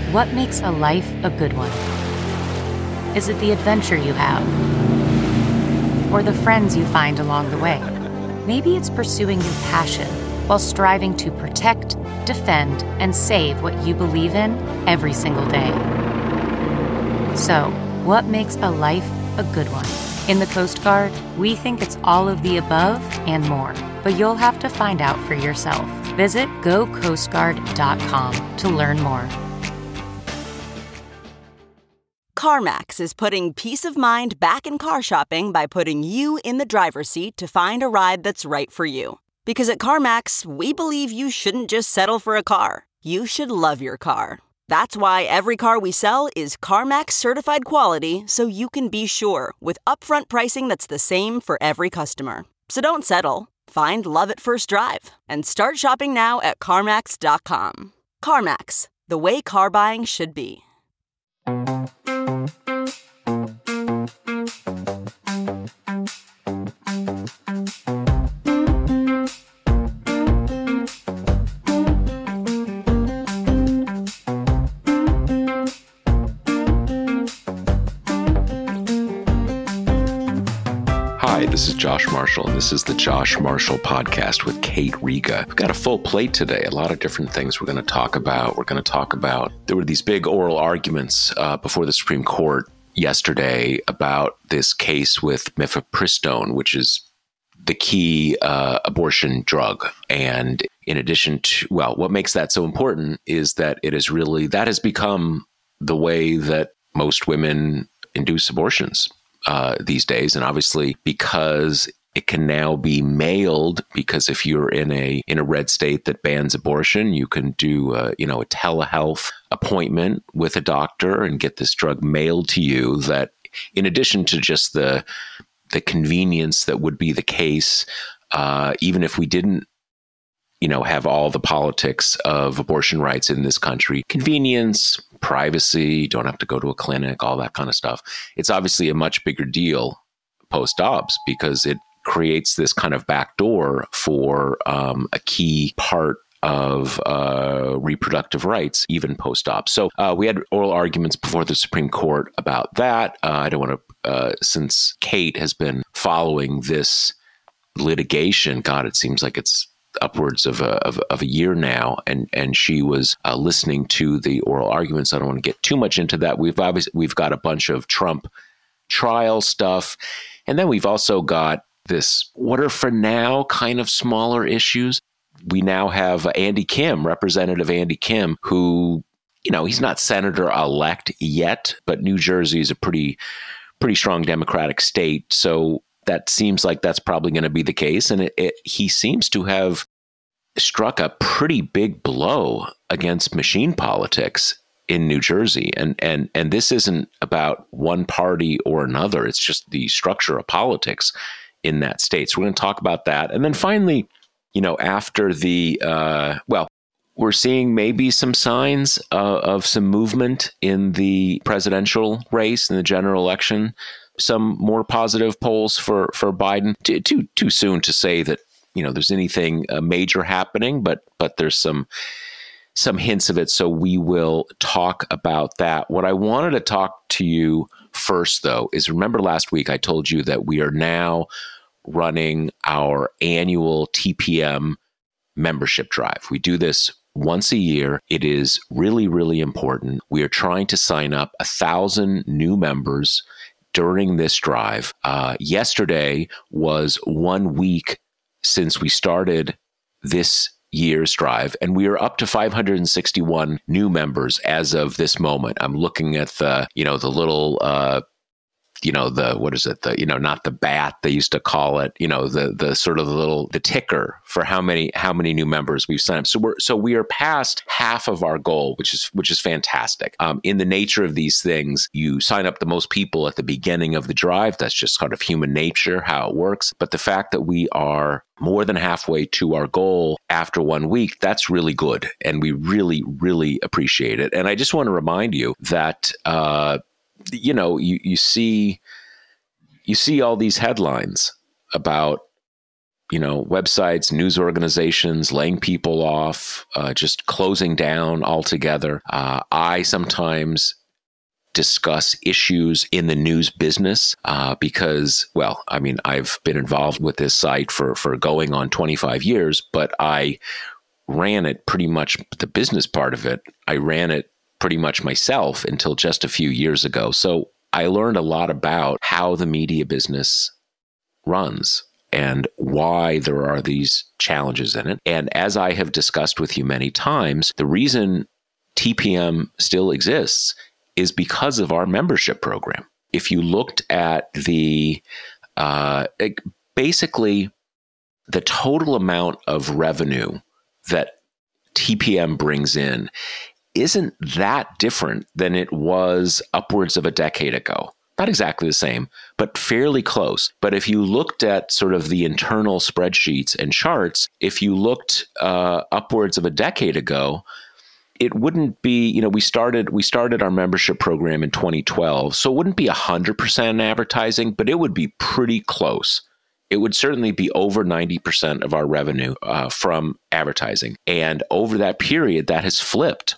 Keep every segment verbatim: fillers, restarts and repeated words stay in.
What makes a life a good one? Is it the adventure you have? Or the friends you find along the way? Maybe it's pursuing your passion while striving to protect, defend, and save what you believe in every single day. So, what makes a life a good one? In the Coast Guard, we think it's all of the above and more, but you'll have to find out for yourself. Visit go coast guard dot com to learn more. CarMax is putting peace of mind back in car shopping by putting you in the driver's seat to find a ride that's right for you. Because at CarMax, we believe you shouldn't just settle for a car. You should love your car. That's why every car we sell is CarMax certified quality, so you can be sure with upfront pricing that's the same for every customer. So don't settle. Find love at first drive and start shopping now at CarMax dot com. CarMax, the way car buying should be. Hi, this is Josh Marshall, and this is the Josh Marshall Podcast with Kate Riga. We've got a full plate today, a lot of different things we're going to talk about. We're going to talk about, there were these big oral arguments uh, before the Supreme Court yesterday about this case with mifepristone, which is the key uh, abortion drug. And in addition to, well, what makes that so important is that it is really, that has become the way that most women induce abortions Uh, these days. And obviously, because it can now be mailed, because if you're in a in a red state that bans abortion, you can do uh, you know a telehealth appointment with a doctor and get this drug mailed to you. That, in addition to just the the convenience that would be the case, uh, even if we didn't you know, have all the politics of abortion rights in this country, convenience, privacy, don't have to go to a clinic, all that kind of stuff. It's obviously a much bigger deal post-obs because it creates this kind of backdoor for um, a key part of uh, reproductive rights, even post-op. So uh, we had oral arguments before the Supreme Court about that. Uh, I don't want to, uh, since Kate has been following this litigation, God, it seems like it's upwards of a, of, of a year now, and and she was uh, listening to the oral arguments. I don't want to get too much into that. We've obviously we've got a bunch of Trump trial stuff, and then we've also got this what are for now kind of smaller issues. We now have Andy Kim, Representative Andy Kim, who, you know, he's not senator-elect yet, but New Jersey is a pretty pretty strong Democratic state, so that seems like that's probably going to be the case. And it, it, he seems to have struck a pretty big blow against machine politics in New Jersey. And, and, and this isn't about one party or another. It's just the structure of politics in that state. So we're going to talk about that. And then finally, you know, after the, uh, well, we're seeing maybe some signs uh, of some movement in the presidential race, in the general election. Some more positive polls for, for Biden. Too, too too soon to say that, you know, there's anything uh, major happening, but but there's some some hints of it. So we will talk about that. What I wanted to talk to you first, though, is remember last week I told you that we are now running our annual T P M membership drive. We do this once a year. It is really, really important. We are trying to sign up a thousand new members during this drive. Uh, yesterday was one week since we started this year's drive, and we are up to five hundred sixty-one new members as of this moment. I'm looking at the, you know, the little, uh, you know, the, what is it? The, you know, not the bat, they used to call it, you know, the, the sort of the little, the ticker for how many, how many new members we've signed up. So we're, so we are past half of our goal, which is, which is fantastic. Um, in the nature of these things, you sign up the most people at the beginning of the drive. That's just kind of human nature, how it works. But the fact that we are more than halfway to our goal after one week, that's really good. And we really, really appreciate it. And I just want to remind you that, uh, you know, you, you see, you see all these headlines about you know, websites, news organizations, laying people off, uh, just closing down altogether. Uh, I sometimes discuss issues in the news business uh, because, well, I mean, I've been involved with this site for, for going on twenty-five years, but I ran it pretty much, the business part of it, I ran it pretty much myself until just a few years ago. So I learned a lot about how the media business runs and why there are these challenges in it. And as I have discussed with you many times, the reason T P M still exists is because of our membership program. If you looked at the, uh, basically the total amount of revenue that T P M brings in isn't that different than it was upwards of a decade ago. Not exactly the same, but fairly close. But if you looked at sort of the internal spreadsheets and charts, if you looked uh, upwards of a decade ago, it wouldn't be, you know, we started we started our membership program in twenty twelve, so it wouldn't be one hundred percent in advertising, but it would be pretty close. It would certainly be over ninety percent of our revenue uh, from advertising. And over that period, that has flipped.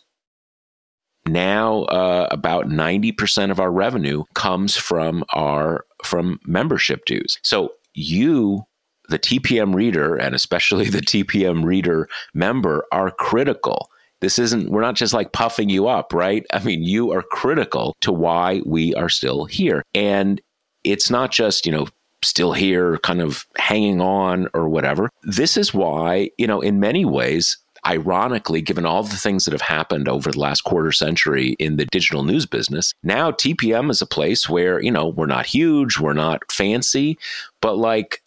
Now, uh, about ninety percent of our revenue comes from our from membership dues. So you, the T P M reader, and especially the T P M reader member, are critical. This isn't, we're not just like puffing you up, right? I mean, you are critical to why we are still here. And it's not just, you know, still here, kind of hanging on or whatever. This is why, you know, in many ways, ironically, given all the things that have happened over the last quarter century in the digital news business, now T P M is a place where, you know, we're not huge, we're not fancy, but like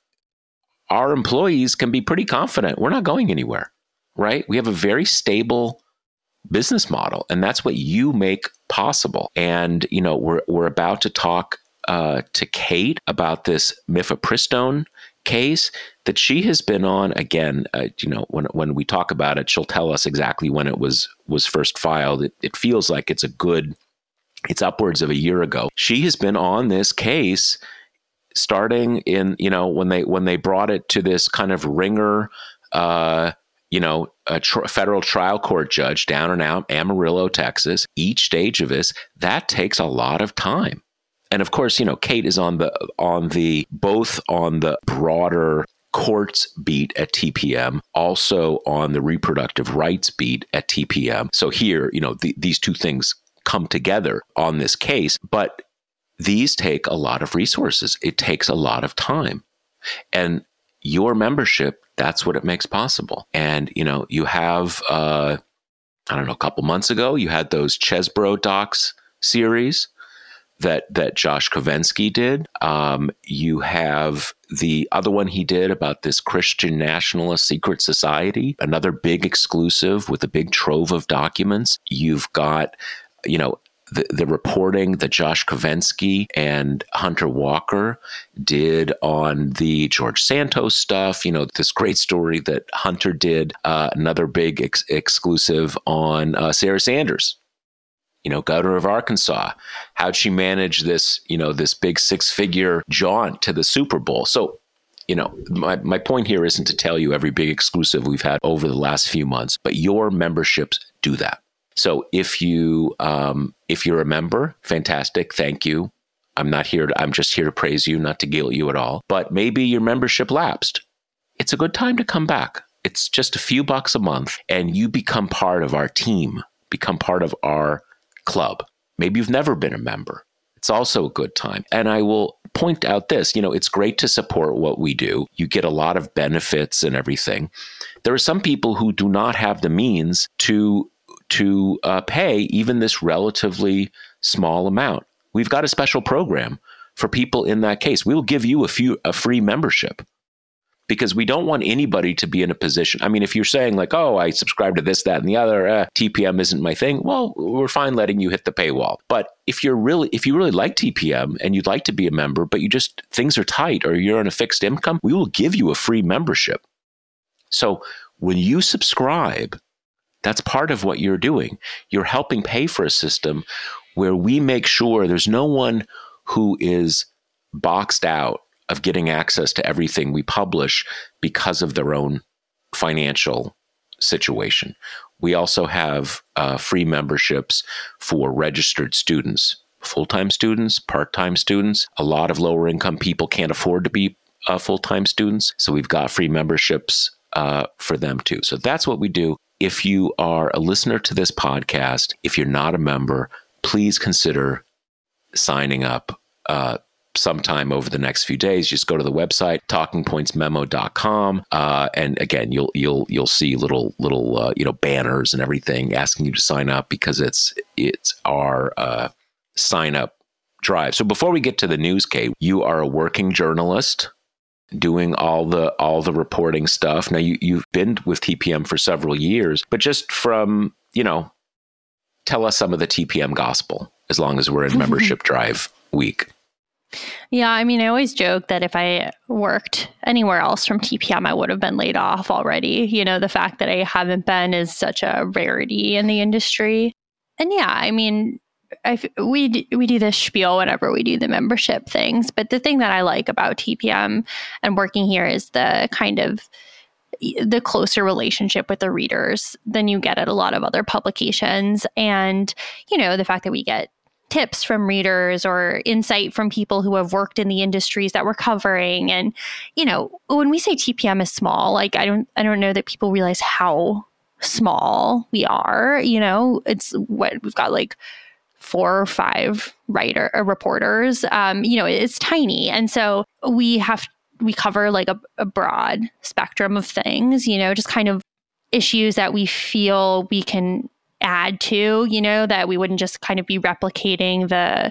our employees can be pretty confident we're not going anywhere, right? We have a very stable business model, and that's what you make possible. And, you know, we're we're about to talk uh, to Kate about this mifepristone case that she has been on. Again, uh, you know, when when we talk about it, she'll tell us exactly when it was was first filed. It, it feels like it's a good, it's upwards of a year ago. She has been on this case starting in, you know, when they when they brought it to this kind of ringer, uh, you know, a tr- federal trial court judge down and out, Amarillo, Texas. Each stage of this, that takes a lot of time. And of course, you know, Kate is on the on the both on the broader courts beat at T P M, also on the reproductive rights beat at T P M. So here, you know, the, these two things come together on this case, but these take a lot of resources. It takes a lot of time. And your membership, that's what it makes possible. And, you know, you have, uh, I don't know, a couple months ago, you had those Chesbro docs series that that Josh Kovensky did. Um, you have the other one he did about this Christian nationalist secret society, another big exclusive with a big trove of documents. You've got, you know, the, the reporting that Josh Kovensky and Hunter Walker did on the George Santos stuff, you know, this great story that Hunter did, uh, another big ex- exclusive on uh, Sarah Sanders, you know, governor of Arkansas. How'd she manage this, you know, this big six-figure jaunt to the Super Bowl? So, you know, my, my point here isn't to tell you every big exclusive we've had over the last few months, but your memberships do that. So if you um, if you're a member, fantastic, thank you. I'm not here to, I'm just here to praise you, not to guilt you at all. But maybe your membership lapsed. It's a good time to come back. It's just a few bucks a month, and you become part of our team, become part of our club. Maybe you've never been a member. It's also a good time. And I will point out this, you know, it's great to support what we do. You get a lot of benefits and everything. There are some people who do not have the means to to uh, pay even this relatively small amount. We've got a special program for people in that case. We'll give you a few a free membership because we don't want anybody to be in a position. I mean, if you're saying like, oh, I subscribe to this, that, and the other, uh, T P M isn't my thing. Well, we're fine letting you hit the paywall. But if you're really, if you really like T P M and you'd like to be a member, but you just, things are tight or you're on a fixed income, we will give you a free membership. So when you subscribe, that's part of what you're doing. You're helping pay for a system where we make sure there's no one who is boxed out of getting access to everything we publish because of their own financial situation. We also have uh, free memberships for registered students, full-time students, part-time students. A lot of lower income people can't afford to be uh, full-time students. So we've got free memberships uh, for them too. So that's what we do. If you are a listener to this podcast, if you're not a member, please consider signing up uh, sometime over the next few days. Just go to the website, talking points memo dot com, uh, and again, you'll you'll you'll see little little uh, you know banners and everything asking you to sign up because it's it's our uh, sign up drive. So before we get to the news, Kate, you are a working journalist doing all the all the reporting stuff. Now you you've been with T P M for several years, but just from you know, tell us some of the T P M gospel as long as we're in membership drive week. Yeah, I mean, I always joke that if I worked anywhere else from T P M, I would have been laid off already. You know, the fact that I haven't been is such a rarity in the industry. And yeah, I mean, I, we, do, we do this spiel whenever we do the membership things. But the thing that I like about T P M and working here is the kind of the closer relationship with the readers than you get at a lot of other publications. And, you know, the fact that we get tips from readers or insight from people who have worked in the industries that we're covering. And, you know, when we say T P M is small, like I don't, I don't know that people realize how small we are. You know, it's what we've got like four or five writer or reporters. Um, you know, it's tiny. And so we have, we cover like a, a broad spectrum of things, you know, just kind of issues that we feel we can add to, you know, that we wouldn't just kind of be replicating the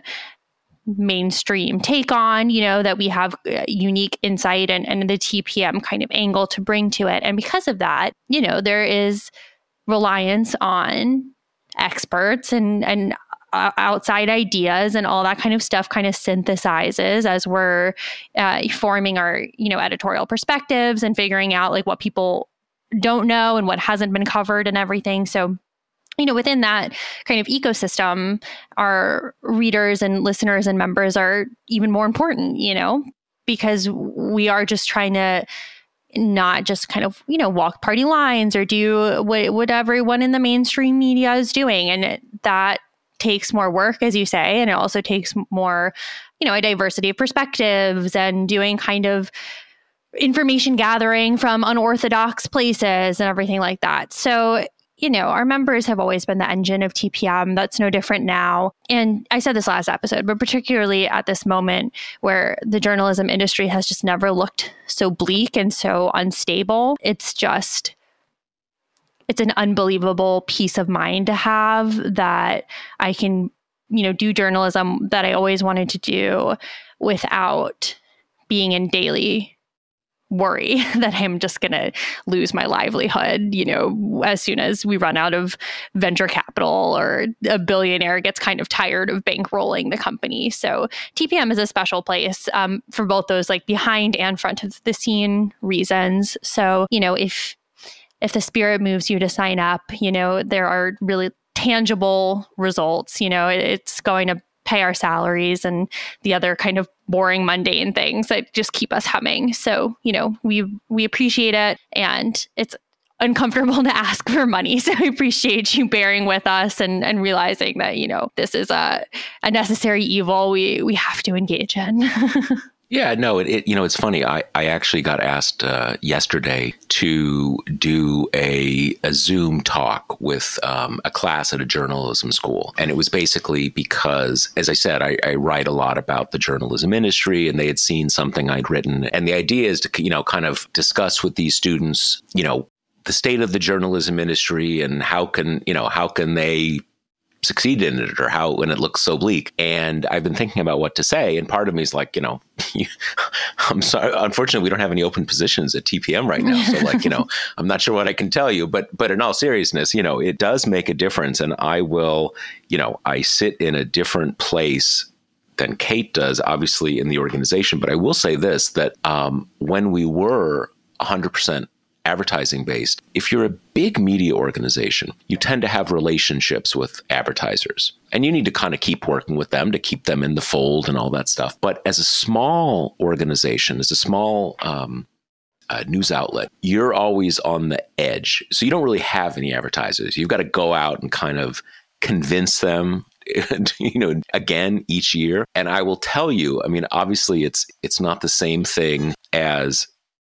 mainstream take on, you know, that we have unique insight and, and the T P M kind of angle to bring to it. And because of that, you know, there is reliance on experts and, and uh, outside ideas and all that kind of stuff kind of synthesizes as we're uh, forming our, you know, editorial perspectives and figuring out like what people don't know and what hasn't been covered and everything. So you know, within that kind of ecosystem, our readers and listeners and members are even more important, you know, because we are just trying to not just kind of, you know, walk party lines or do what, what everyone in the mainstream media is doing. And it, that takes more work, as you say, and it also takes more, you know, a diversity of perspectives and doing kind of information gathering from unorthodox places and everything like that. So, you know, our members have always been the engine of T P M. That's no different now. And I said this last episode, but particularly at this moment where the journalism industry has just never looked so bleak and so unstable. It's just, it's an unbelievable peace of mind to have that I can, you know, do journalism that I always wanted to do without being in daily worry that I'm just going to lose my livelihood, you know, as soon as we run out of venture capital or a billionaire gets kind of tired of bankrolling the company. So T P M is a special place um, for both those like behind and front of the scene reasons. So, you know, if if the spirit moves you to sign up, you know, there are really tangible results. You know, it, it's going to pay our salaries and the other kind of boring, mundane things that just keep us humming. So, you know, we we appreciate it, and it's uncomfortable to ask for money. So I appreciate you bearing with us and, and realizing that, you know, this is a, a necessary evil we we have to engage in. Yeah, no, it, it you know, it's funny. I, I actually got asked uh, yesterday to do a, a Zoom talk with um, a class at a journalism school. And it was basically because, as I said, I, I write a lot about the journalism industry, and they had seen something I'd written. And the idea is to, you know, kind of discuss with these students, you know, the state of the journalism industry and how can, you know, how can they succeed in it, or how when it looks so bleak. And I've been thinking about what to say. And part of me is like, you know, I'm sorry. Unfortunately, we don't have any open positions at T P M right now. So like, you know, I'm not sure what I can tell you, but, but in all seriousness, you know, it does make a difference. And I will, you know, I sit in a different place than Kate does, obviously in the organization. But I will say this, that um, when we were one hundred percent advertising based. If you're a big media organization, you tend to have relationships with advertisers, and you need to kind of keep working with them to keep them in the fold and all that stuff. But as a small organization, as a small um, uh, news outlet, you're always on the edge. So you don't really have any advertisers. You've got to go out and kind of convince them, you know, again, each year. And I will tell you, I mean, obviously it's it's not the same thing as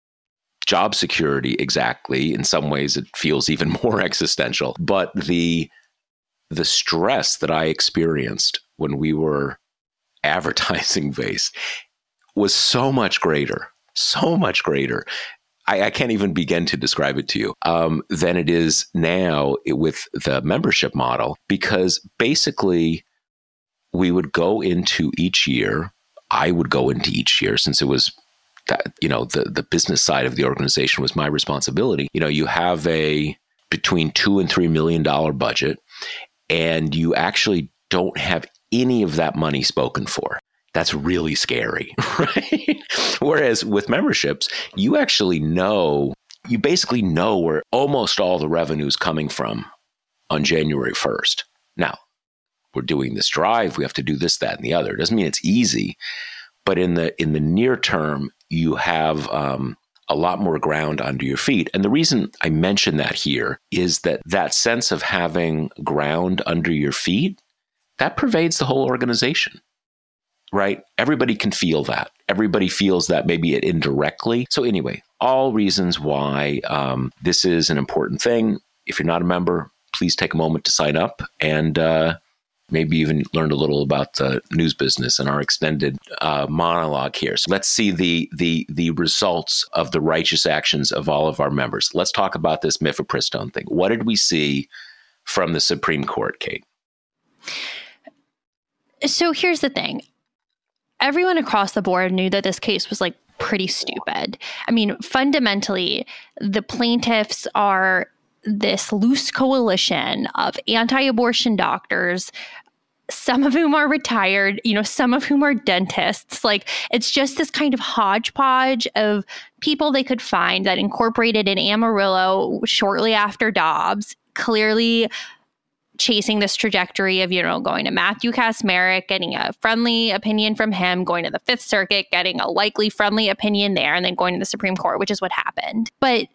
job security exactly. In some ways, it feels even more existential. But the the stress that I experienced when we were advertising based was so much greater, so much greater. I, I can't even begin to describe it to you um, than it is now with the membership model, because basically we would go into each year. I would go into each year since it was that, you know, the, the business side of the organization was my responsibility. You know, you have a between two and three million dollar budget, and you actually don't have any of that money spoken for. That's really scary, right? Whereas with memberships, you actually know, you basically know where almost all the revenue is coming from on January first. Now, we're doing this drive, we have to do this, that, and the other. It doesn't mean it's easy, but in the in the near term, you have um, a lot more ground under your feet. And the reason I mention that here is that that sense of having ground under your feet, that pervades the whole organization, right? Everybody can feel that. Everybody feels that, maybe it indirectly. So anyway, all reasons why um, this is an important thing. If you're not a member, please take a moment to sign up and uh, maybe even learn a little about the news business and our extended uh, monologue here. So let's see the the the results of the righteous actions of all of our members. Let's talk about this mifepristone thing. What did we see from the Supreme Court, Kate? So here's the thing. Everyone across the board knew that this case was like pretty stupid. I mean, fundamentally, the plaintiffs are this loose coalition of anti-abortion doctors, some of whom are retired, you know, some of whom are dentists. Like, it's just this kind of hodgepodge of people they could find that incorporated in Amarillo shortly after Dobbs, clearly chasing this trajectory of, you know, going to Matthew Kacsmaryk, getting a friendly opinion from him, going to the Fifth Circuit, getting a likely friendly opinion there, and then going to the Supreme Court, which is what happened. But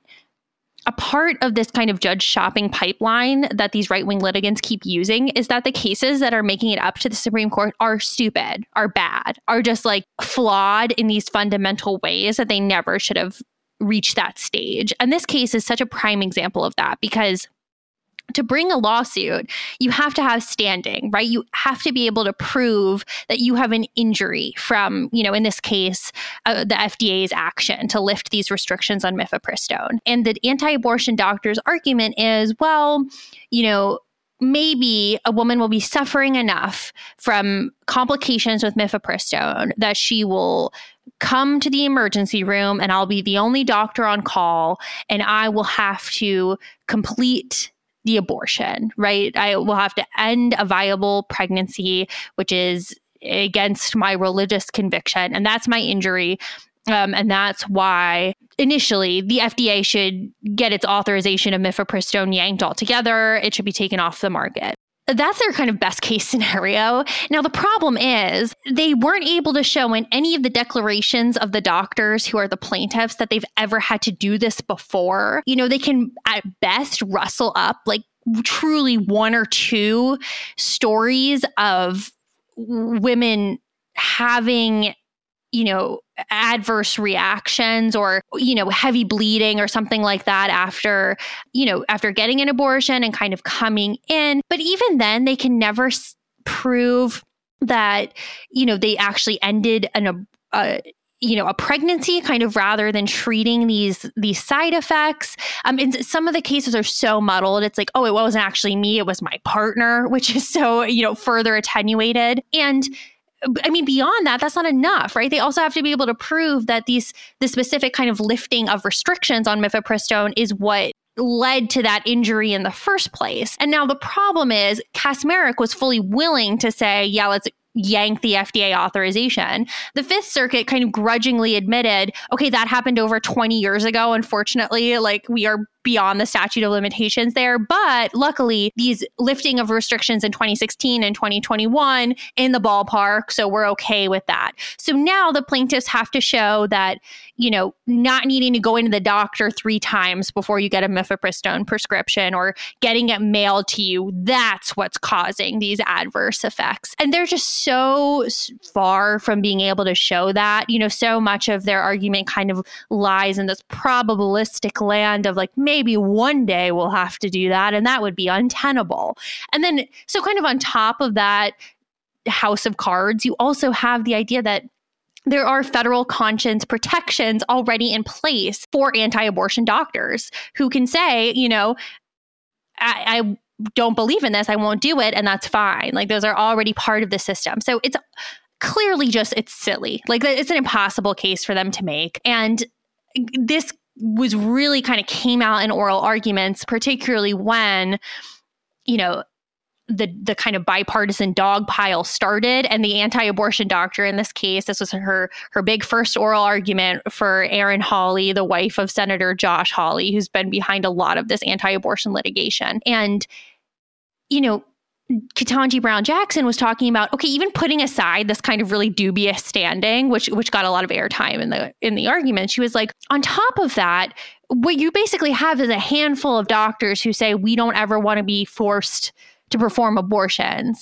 a part of this kind of judge shopping pipeline that these right-wing litigants keep using is that the cases that are making it up to the Supreme Court are stupid, are bad, are just like flawed in these fundamental ways that they never should have reached that stage. And this case is such a prime example of that, because to bring a lawsuit, you have to have standing, right? You have to be able to prove that you have an injury from, you know, in this case, uh, the F D A's action to lift these restrictions on mifepristone. And the anti-abortion doctor's argument is, well, you know, maybe a woman will be suffering enough from complications with mifepristone that she will come to the emergency room and I'll be the only doctor on call and I will have to complete the abortion, right? I will have to end a viable pregnancy, which is against my religious conviction. And that's my injury. Um, and that's why initially the F D A should get its authorization of mifepristone yanked altogether. It should be taken off the market. That's their kind of best case scenario. Now, the problem is they weren't able to show in any of the declarations of the doctors who are the plaintiffs that they've ever had to do this before. You know, they can at best rustle up like truly one or two stories of women having, you know, adverse reactions or, you know, heavy bleeding or something like that after, you know, after getting an abortion and kind of coming in. But even then, they can never s- prove that, you know, they actually ended an, uh, you know, a pregnancy kind of rather than treating these these side effects. Um, and some of the cases are so muddled. It's like, oh, it wasn't actually me, it was my partner, which is so, you know, further attenuated. And I mean, beyond that, that's not enough, right? They also have to be able to prove that these the specific kind of lifting of restrictions on mifepristone is what led to that injury in the first place. And now the problem is Kacsmaryk was fully willing to say, yeah, let's yank the F D A authorization. The Fifth Circuit kind of grudgingly admitted, okay, that happened over twenty years ago. Unfortunately, like we are beyond the statute of limitations there. But luckily, these lifting of restrictions in twenty sixteen and twenty twenty-one in the ballpark. So we're okay with that. So now the plaintiffs have to show that, you know, not needing to go into the doctor three times before you get a mifepristone prescription or getting it mailed to you, that's what's causing these adverse effects. And they're just so far from being able to show that. You know, so much of their argument kind of lies in this probabilistic land of like, maybe one day we'll have to do that, and that would be untenable. And then, so kind of on top of that house of cards, you also have the idea that there are federal conscience protections already in place for anti-abortion doctors who can say, you know, I, I don't believe in this, I won't do it, and that's fine. Like those are already part of the system. So it's clearly just, it's silly. Like it's an impossible case for them to make. And this was really kind of came out in oral arguments, particularly when, you know, the the kind of bipartisan dog pile started, and the anti-abortion doctor in this case, this was her her big first oral argument for Erin Hawley, the wife of Senator Josh Hawley, who's been behind a lot of this anti-abortion litigation. And, you know, Ketanji Brown Jackson was talking about, okay, even putting aside this kind of really dubious standing, which which got a lot of airtime in the in the argument, she was like, on top of that, what you basically have is a handful of doctors who say we don't ever want to be forced to perform abortions.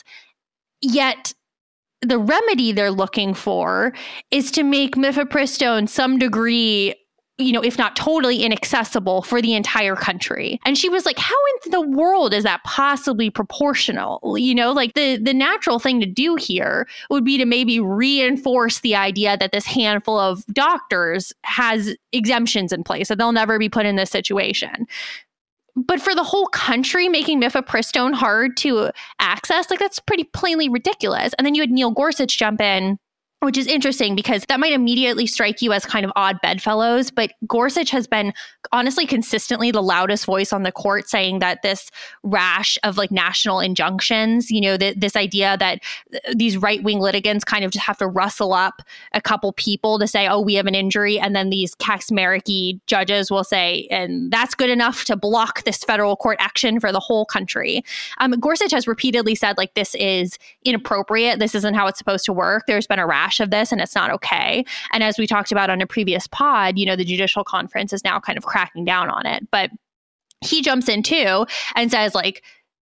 Yet the remedy they're looking for is to make mifepristone some degree, you know, if not totally inaccessible for the entire country. And she was like, how in the world is that possibly proportional? You know, like the, the natural thing to do here would be to maybe reinforce the idea that this handful of doctors has exemptions in place, that they'll never be put in this situation. But for the whole country, making mifepristone hard to access, like that's pretty plainly ridiculous. And then you had Neil Gorsuch jump in, which is interesting because that might immediately strike you as kind of odd bedfellows. But Gorsuch has been honestly consistently the loudest voice on the court saying that this rash of like national injunctions, you know, that this idea that these right-wing litigants kind of just have to rustle up a couple people to say, oh, we have an injury. And then these Kaczmarek-y judges will say, and that's good enough to block this federal court action for the whole country. Um, Gorsuch has repeatedly said, like, this is inappropriate. This isn't how it's supposed to work. There's been a rash of this and it's not okay. And as we talked about on a previous pod, you know, the Judicial Conference is now kind of cracking down on it. But he jumps in too and says, like,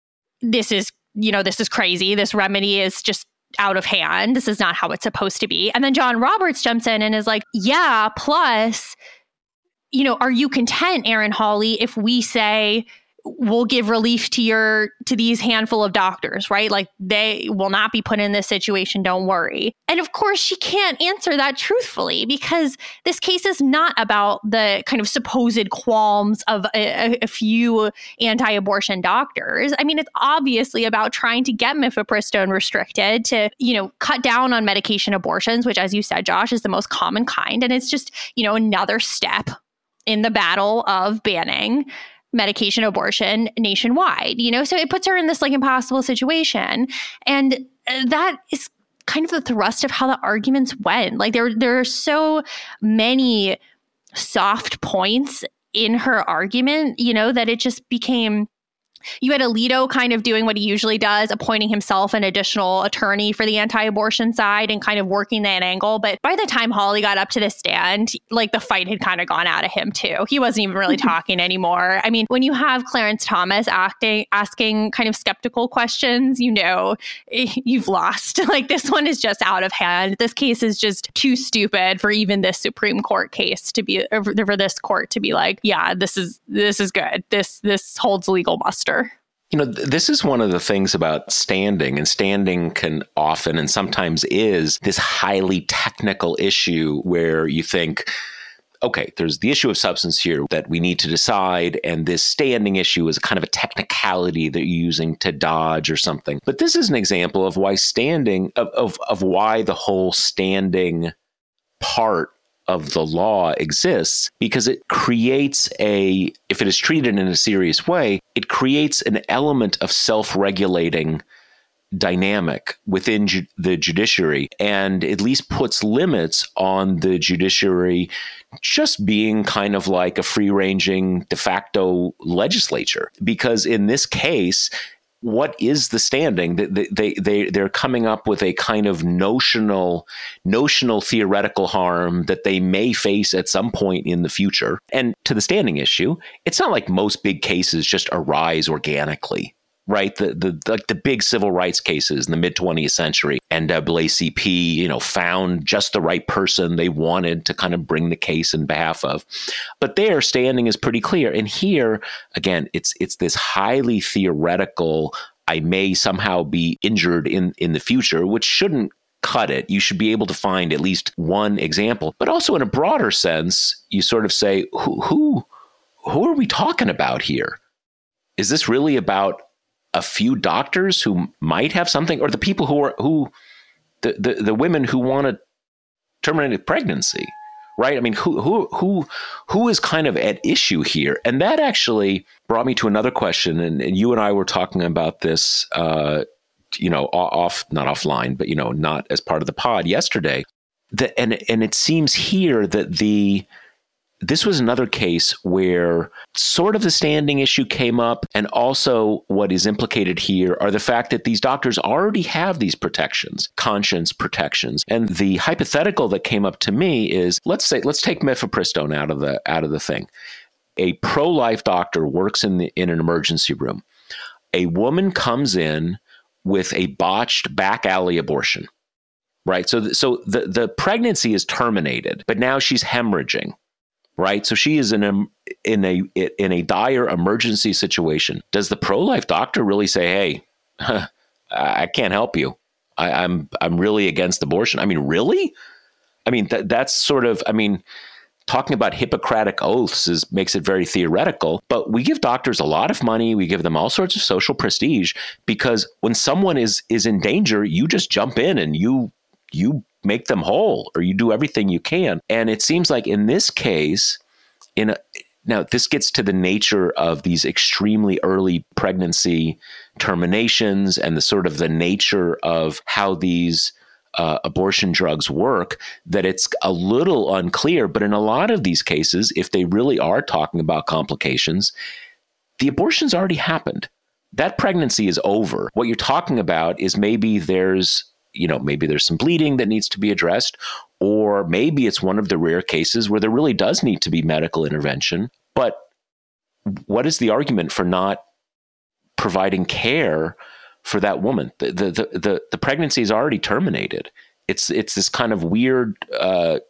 this is, you know, this is crazy. This remedy is just out of hand. This is not how it's supposed to be. And then John Roberts jumps in and is like, yeah, plus, you know, are you content, Erin Hawley, if we say we'll give relief to your to these handful of doctors, right? Like they will not be put in this situation, don't worry. And of course, she can't answer that truthfully because this case is not about the kind of supposed qualms of a, a few anti-abortion doctors. I mean, it's obviously about trying to get mifepristone restricted to, you know, cut down on medication abortions, which, as you said, Josh, is the most common kind. And it's just, you know, another step in the battle of banning medication abortion nationwide, you know, so it puts her in this like impossible situation. And that is kind of the thrust of how the arguments went. Like there, there are so many soft points in her argument, you know, that it just became, you had Alito kind of doing what he usually does, appointing himself an additional attorney for the anti-abortion side and kind of working that angle. But by the time Hawley got up to the stand, like the fight had kind of gone out of him too. He wasn't even really talking anymore. I mean, when you have Clarence Thomas acting, asking kind of skeptical questions, you know, you've lost. Like this one is just out of hand. This case is just too stupid for even this Supreme Court case to be, for this court to be like, yeah, this is, this is good. This, this holds legal muster. You know, this is one of the things about standing, and standing can often and sometimes is this highly technical issue where you think, okay, there's the issue of substance here that we need to decide, and this standing issue is kind of a technicality that you're using to dodge or something. But this is an example of why standing, of, of, of why the whole standing part of the law exists, because it creates a, if it is treated in a serious way, it creates an element of self-regulating dynamic within ju- the judiciary, and at least puts limits on the judiciary just being kind of like a free-ranging de facto legislature. Because in this case, what is the standing? They, they, they, they're coming up with a kind of notional, notional theoretical harm that they may face at some point in the future. And to the standing issue, it's not like most big cases just arise organically. Right, the the like the big civil rights cases in the mid twentieth century, N double A C P, you know, found just the right person they wanted to kind of bring the case in behalf of. But their standing is pretty clear. And here, again, it's it's this highly theoretical, I may somehow be injured in, in the future, which shouldn't cut it. You should be able to find at least one example. But also in a broader sense, you sort of say, who who, who are we talking about here? Is this really about a few doctors who might have something, or the people who are who the the, the women who want to terminate a pregnancy, right? I mean, who who who who is kind of at issue here? And that actually brought me to another question. And, and you and I were talking about this, uh, you know, off not offline, but you know, not as part of the pod yesterday. That and and it seems here that the this was another case where sort of the standing issue came up, and also what is implicated here are the fact that these doctors already have these protections, conscience protections. And the hypothetical that came up to me is, let's say, let's take mifepristone out of the out of the thing. A pro-life doctor works in the in an emergency room. A woman comes in with a botched back alley abortion, right? So, so the, the pregnancy is terminated, but now she's hemorrhaging. Right. So she is in a in a in a dire emergency situation. Does the pro-life doctor really say, hey, huh, I can't help you. I, I'm I'm really against abortion. I mean, really? I mean, that that's sort of I mean, talking about Hippocratic oaths is makes it very theoretical. But we give doctors a lot of money. We give them all sorts of social prestige, because when someone is is in danger, you just jump in and you you. make them whole, or you do everything you can. And it seems like in this case, in a, now this gets to the nature of these extremely early pregnancy terminations and the sort of the nature of how these uh, abortion drugs work, that it's a little unclear. But in a lot of these cases, if they really are talking about complications, the abortion's already happened. That pregnancy is over. What you're talking about is maybe there's you know, maybe there's some bleeding that needs to be addressed, or maybe it's one of the rare cases where there really does need to be medical intervention. But what is the argument for not providing care for that woman? The the the the, the pregnancy is already terminated. It's it's this kind of weird uh,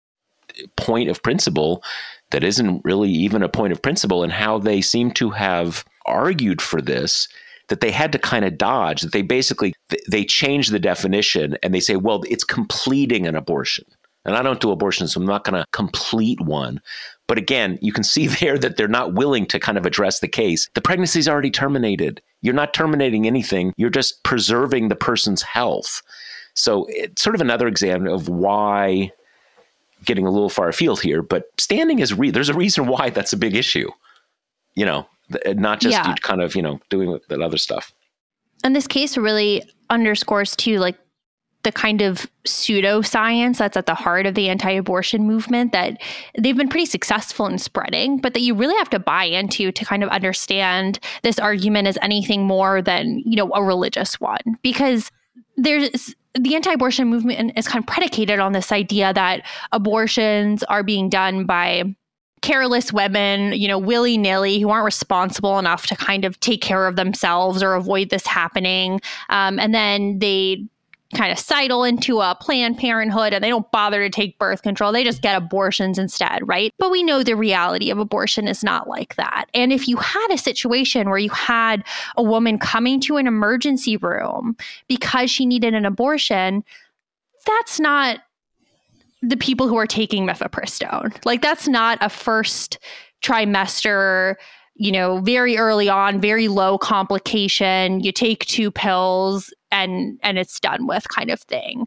point of principle that isn't really even a point of principle, and how they seem to have argued for this, that they had to kind of dodge, that they basically, they change the definition and they say, well, it's completing an abortion. And I don't do abortions, so I'm not going to complete one. But again, you can see there that they're not willing to kind of address the case. The pregnancy is already terminated. You're not terminating anything. You're just preserving the person's health. So it's sort of another example of why, getting a little far afield here, but standing is, re- there's a reason why that's a big issue, you know. Not just yeah. kind of, you know, doing that other stuff. And this case really underscores too, like the kind of pseudoscience that's at the heart of the anti-abortion movement that they've been pretty successful in spreading, but that you really have to buy into to kind of understand this argument as anything more than, you know, a religious one. Because there's the anti-abortion movement is kind of predicated on this idea that abortions are being done by careless women, you know, willy-nilly, who aren't responsible enough to kind of take care of themselves or avoid this happening. Um, and then they kind of sidle into a Planned Parenthood and they don't bother to take birth control. They just get abortions instead, right? But we know the reality of abortion is not like that. And if you had a situation where you had a woman coming to an emergency room because she needed an abortion, that's not the people who are taking mifepristone. Like, that's not a first trimester, you know, very early on, very low complication, you take two pills and and it's done with kind of thing.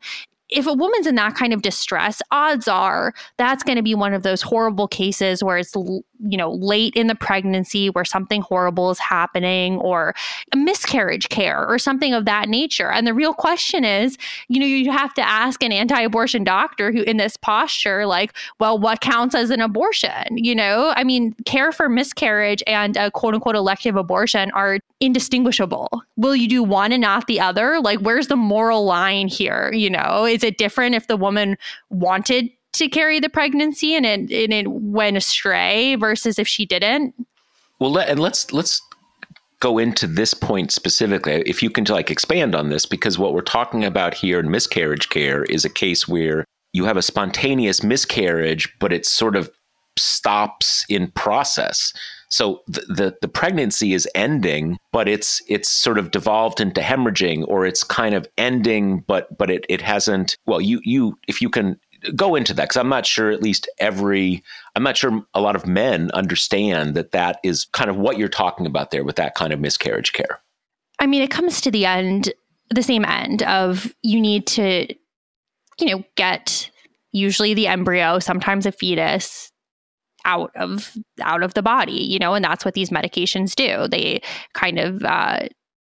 if a woman's in that kind of distress, odds are that's going to be one of those horrible cases where it's, you know, late in the pregnancy where something horrible is happening, or a miscarriage care or something of that nature. And the real question is, you know, you have to ask an anti-abortion doctor who in this posture, like, well, what counts as an abortion? You know, I mean, care for miscarriage and a quote unquote elective abortion are indistinguishable. Will you do one and not the other? Like, where's the moral line here? You know, is it different if the woman wanted to carry the pregnancy and it, and it went astray versus if she didn't? Well, let, and let's let's go into this point specifically, if you can like expand on this, because what we're talking about here in miscarriage care is a case where you have a spontaneous miscarriage, but it sort of stops in process. So the, the the pregnancy is ending, but it's it's sort of devolved into hemorrhaging, or it's kind of ending, but but it it hasn't. Well, you you if you can go into that, because I'm not sure at least every I'm not sure a lot of men understand that that is kind of what you're talking about there with that kind of miscarriage care. I mean, it comes to the end, the same end of you need to, you know, get usually the embryo, sometimes a fetus, out of out of the body, you know, and that's what these medications do. They kind of, uh,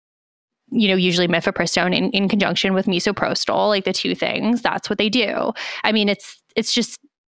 you know, usually mifepristone in, in conjunction with misoprostol, like the two things, that's what they do. I mean, it's it's just,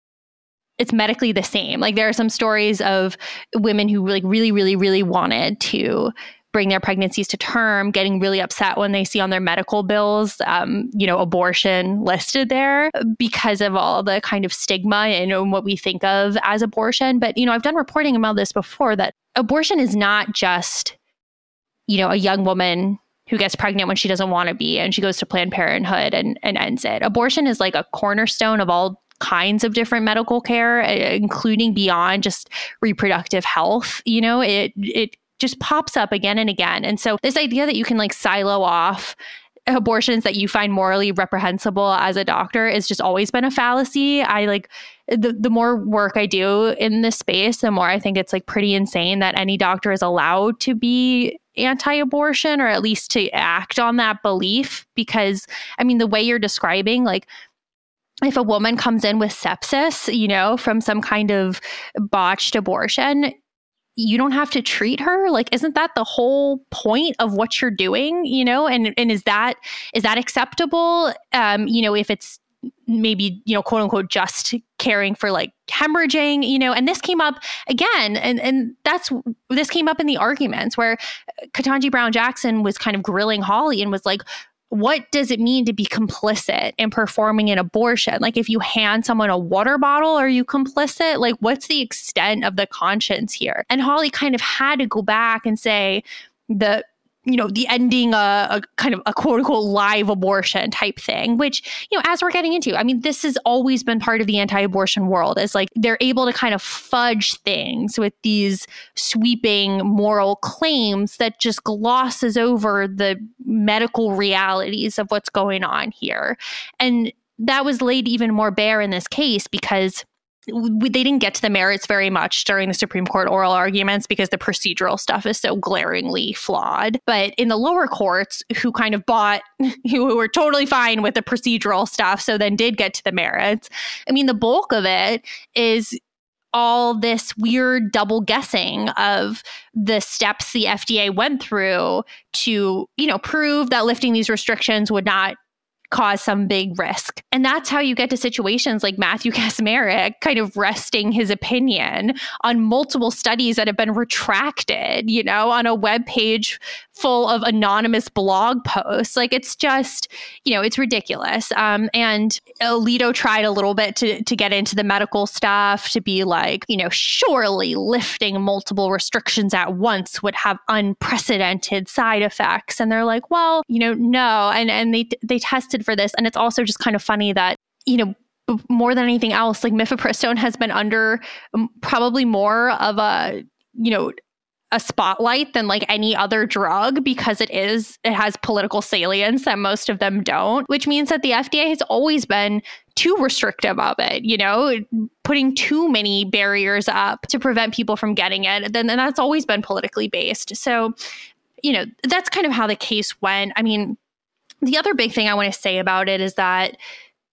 it's medically the same. Like there are some stories of women who like really, really, really wanted to bring their pregnancies to term, getting really upset when they see on their medical bills, um, you know, abortion listed there because of all the kind of stigma and what we think of as abortion. But, you know, I've done reporting about this before, that abortion is not just, you know, a young woman who gets pregnant when she doesn't want to be and she goes to Planned Parenthood and, and ends it. Abortion is like a cornerstone of all kinds of different medical care, including beyond just reproductive health. You know, it it just pops up again and again. And so this idea that you can like silo off abortions that you find morally reprehensible as a doctor is just always been a fallacy. I like the, the more work I do in this space, the more I think it's like pretty insane that any doctor is allowed to be anti-abortion, or at least to act on that belief. Because I mean, the way you're describing, like if a woman comes in with sepsis, you know, from some kind of botched abortion, you don't have to treat her. Like, isn't that the whole point of what you're doing? You know, and and is that is that acceptable? Um, you know, if it's maybe, you know, quote unquote, just caring for like hemorrhaging, you know, and this came up again, and and that's this came up in the arguments where Ketanji Brown Jackson was kind of grilling Hawley and was like, what does it mean to be complicit in performing an abortion? Like, if you hand someone a water bottle, are you complicit? Like, what's the extent of the conscience here? And Hawley kind of had to go back and say the, you know, the ending a, a kind of a quote unquote live abortion type thing, which, you know, as we're getting into, I mean, this has always been part of the anti-abortion world, is like they're able to kind of fudge things with these sweeping moral claims that just glosses over the medical realities of what's going on here. And that was laid even more bare in this case because they didn't get to the merits very much during the Supreme Court oral arguments because the procedural stuff is so glaringly flawed. But in the lower courts, who kind of bought, who were totally fine with the procedural stuff, so then did get to the merits, I mean, the bulk of it is all this weird double guessing of the steps the F D A went through to, you know, prove that lifting these restrictions would not cause some big risk. And that's how you get to situations like Matthew Kacsmaryk kind of resting his opinion on multiple studies that have been retracted, you know, on a web page full of anonymous blog posts. Like, it's just, you know, it's ridiculous. Um, and Alito tried a little bit to, to get into the medical stuff, to be like, you know, surely lifting multiple restrictions at once would have unprecedented side effects. And they're like, well, you know, no. And, and they, they tested for this. And it's also just kind of funny that, you know, more than anything else, like mifepristone has been under probably more of a, you know, a spotlight than like any other drug, because it is, it has political salience that most of them don't, which means that the F D A has always been too restrictive of it, you know, putting too many barriers up to prevent people from getting it. Then and that's always been politically based. So, you know, that's kind of how the case went. I mean, the other big thing I want to say about it is that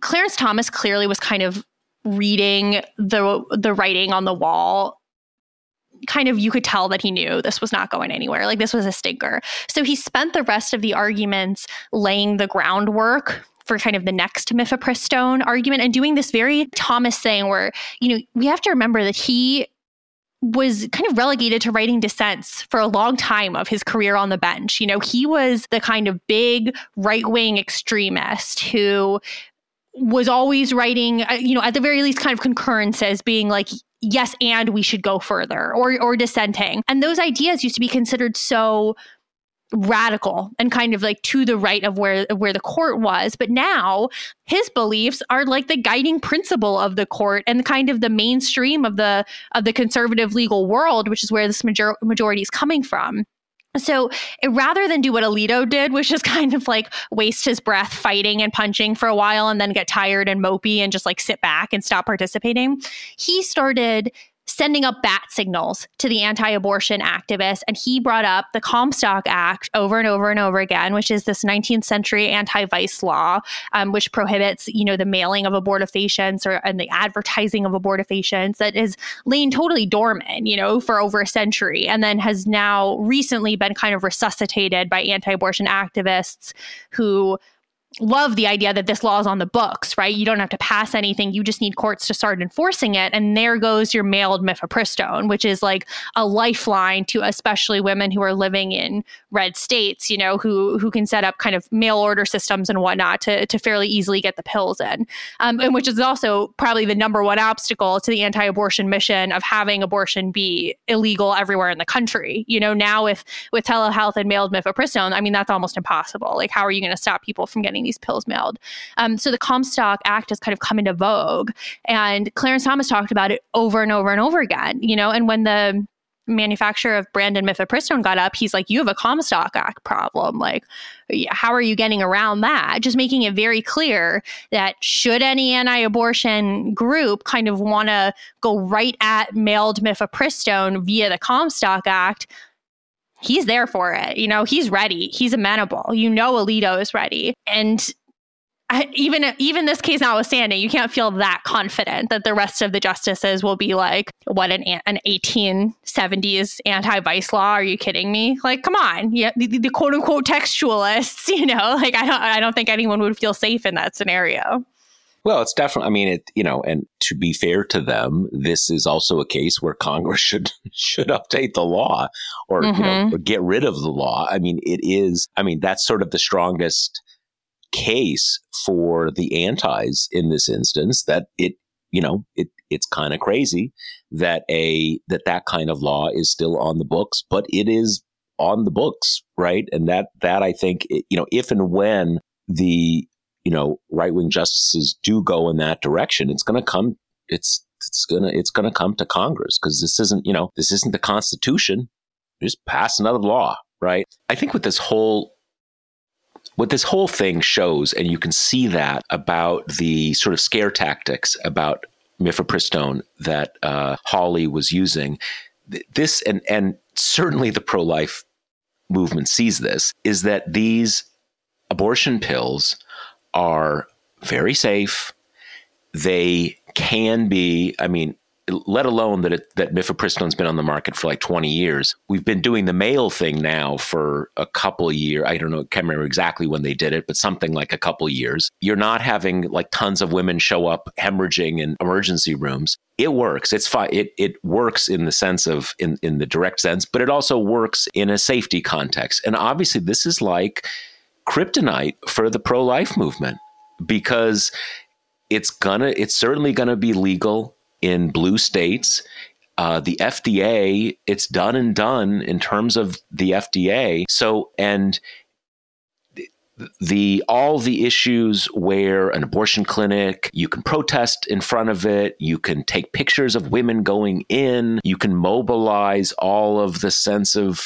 Clarence Thomas clearly was kind of reading the the writing on the wall. Kind of, you could tell that he knew this was not going anywhere. Like, this was a stinker. So he spent the rest of the arguments laying the groundwork for kind of the next mifepristone argument and doing this very Thomas thing where, you know, we have to remember that he was kind of relegated to writing dissents for a long time of his career on the bench. You know, he was the kind of big right-wing extremist who was always writing, uh, you know, at the very least kind of concurrences being like, yes, and we should go further, or or dissenting. And those ideas used to be considered so radical and kind of like to the right of where where the court was. But now his beliefs are like the guiding principle of the court and kind of the mainstream of the of the conservative legal world, which is where this major- majority is coming from. So it, rather than do what Alito did, which is kind of like waste his breath fighting and punching for a while and then get tired and mopey and just like sit back and stop participating, he started sending up bat signals to the anti-abortion activists. And he brought up the Comstock Act over and over and over again, which is this nineteenth century anti-vice law, um, which prohibits, you know, the mailing of abortifacients or and the advertising of abortifacients that is lain totally dormant, you know, for over a century, and then has now recently been kind of resuscitated by anti-abortion activists who love the idea that this law is on the books, right? You don't have to pass anything. You just need courts to start enforcing it. And there goes your mailed mifepristone, which is like a lifeline to especially women who are living in red states, you know, who who can set up kind of mail order systems and whatnot to, to fairly easily get the pills in. Um, and which is also probably the number one obstacle to the anti-abortion mission of having abortion be illegal everywhere in the country. You know, now with, with telehealth and mailed mifepristone, I mean, that's almost impossible. Like, how are you going to stop people from getting these pills mailed? Um, so the Comstock Act has kind of come into vogue, and Clarence Thomas talked about it over and over and over again, you know, and when the manufacturer of Brandon mifepristone got up, he's like, you have a Comstock Act problem. Like, how are you getting around that? Just making it very clear that should any anti-abortion group kind of want to go right at mailed mifepristone via the Comstock Act, he's there for it. You know, he's ready. He's amenable. You know, Alito is ready. And I, even even this case notwithstanding, you can't feel that confident that the rest of the justices will be like, what, an an eighteen seventies anti-vice law? Are you kidding me? Like, come on. Yeah, the, the quote unquote textualists, you know, like I don't I don't think anyone would feel safe in that scenario. Well, it's definitely, I mean, it, you know, and to be fair to them, this is also a case where Congress should should update the law or, mm-hmm. you know, or get rid of the law. I mean, it is, I mean, that's sort of the strongest case for the antis in this instance, that it, you know, it it's kind of crazy that a that that kind of law is still on the books, but it is on the books, right? And that that I think, it, you know, if and when the you know, right-wing justices do go in that direction, it's going to come, it's, it's going to, it's going to come to Congress, because this isn't, you know, this isn't the Constitution. Just pass another law, right? I think with this whole, what this whole thing shows, and you can see that about the sort of scare tactics about mifepristone that uh, Hawley was using, this, and, and certainly the pro-life movement sees this, is that these abortion pills are very safe. They can be, I mean, let alone that it, that mifepristone's been on the market for like twenty years. We've been doing the mail thing now for a couple of years. I don't know, can't remember exactly when they did it, but something like a couple of years. You're not having like tons of women show up hemorrhaging in emergency rooms. It works. It's fine. It it works in the sense of, in, in the direct sense, but it also works in a safety context. And obviously this is like kryptonite for the pro-life movement, because it's gonna, it's certainly gonna be legal in blue states. Uh, the F D A, it's done and done in terms of the F D A. So, and the, the all the issues where an abortion clinic, you can protest in front of it, you can take pictures of women going in, you can mobilize all of the sense of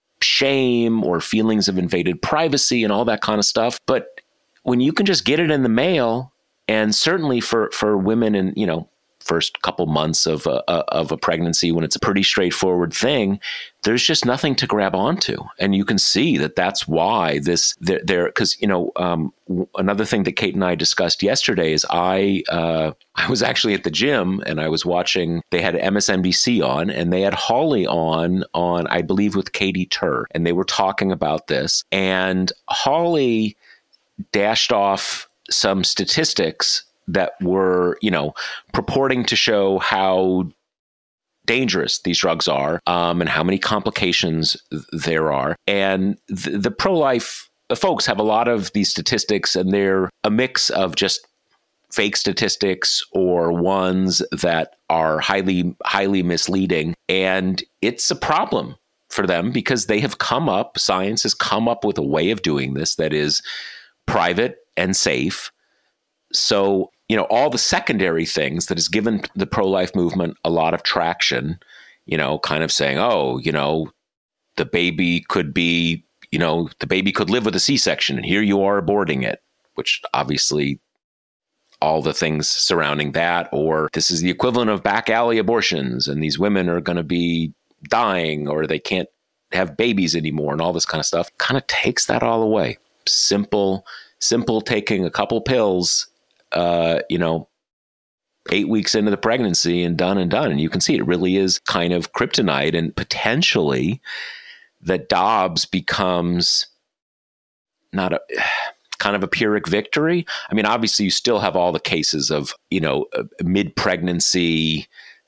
shame or feelings of invaded privacy and all that kind of stuff. But when you can just get it in the mail, and certainly for, for women in, you know, first couple months of a, of a pregnancy when it's a pretty straightforward thing, there's just nothing to grab onto. And you can see that that's why this there, there because, you know, um, another thing that Kate and I discussed yesterday is I, uh, I was actually at the gym and I was watching, they had M S N B C on and they had Hawley on, on, I believe with Katie Tur, and they were talking about this, and Hawley dashed off some statistics that were, you know, purporting to show how dangerous these drugs are, um, and how many complications th- there are. And th- the pro-life folks have a lot of these statistics, and they're a mix of just fake statistics or ones that are highly, highly misleading. And it's a problem for them because they have come up, science has come up with a way of doing this that is private and safe. So, you know, all the secondary things that has given the pro-life movement a lot of traction, you know, kind of saying, oh, you know, the baby could be, you know, the baby could live with a C-section and here you are aborting it, which obviously all the things surrounding that, or this is the equivalent of back alley abortions and these women are going to be dying or they can't have babies anymore and all this kind of stuff kind of takes that all away. Simple, simple taking a couple pills, uh, you know, eight weeks into the pregnancy and done and done. And you can see it really is kind of kryptonite, and potentially that Dobbs becomes not a kind of a Pyrrhic victory. I mean, obviously you still have all the cases of, you know, uh, mid-pregnancy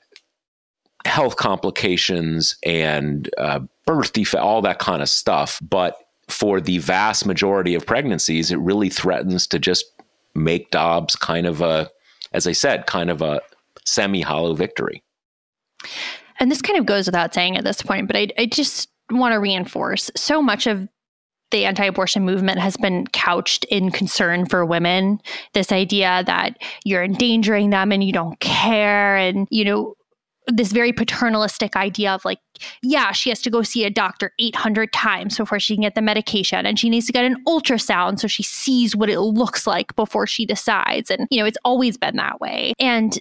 health complications and uh, birth defect, all that kind of stuff. But for the vast majority of pregnancies, it really threatens to just make Dobbs kind of a, as I said, kind of a semi-hollow victory. And this kind of goes without saying at this point, but I, I just want to reinforce so much of the anti-abortion movement has been couched in concern for women. This idea that you're endangering them and you don't care. And, you know, this very paternalistic idea of like, yeah, she has to go see a doctor eight hundred times before she can get the medication. And she needs to get an ultrasound so she sees what it looks like before she decides. And, you know, it's always been that way. And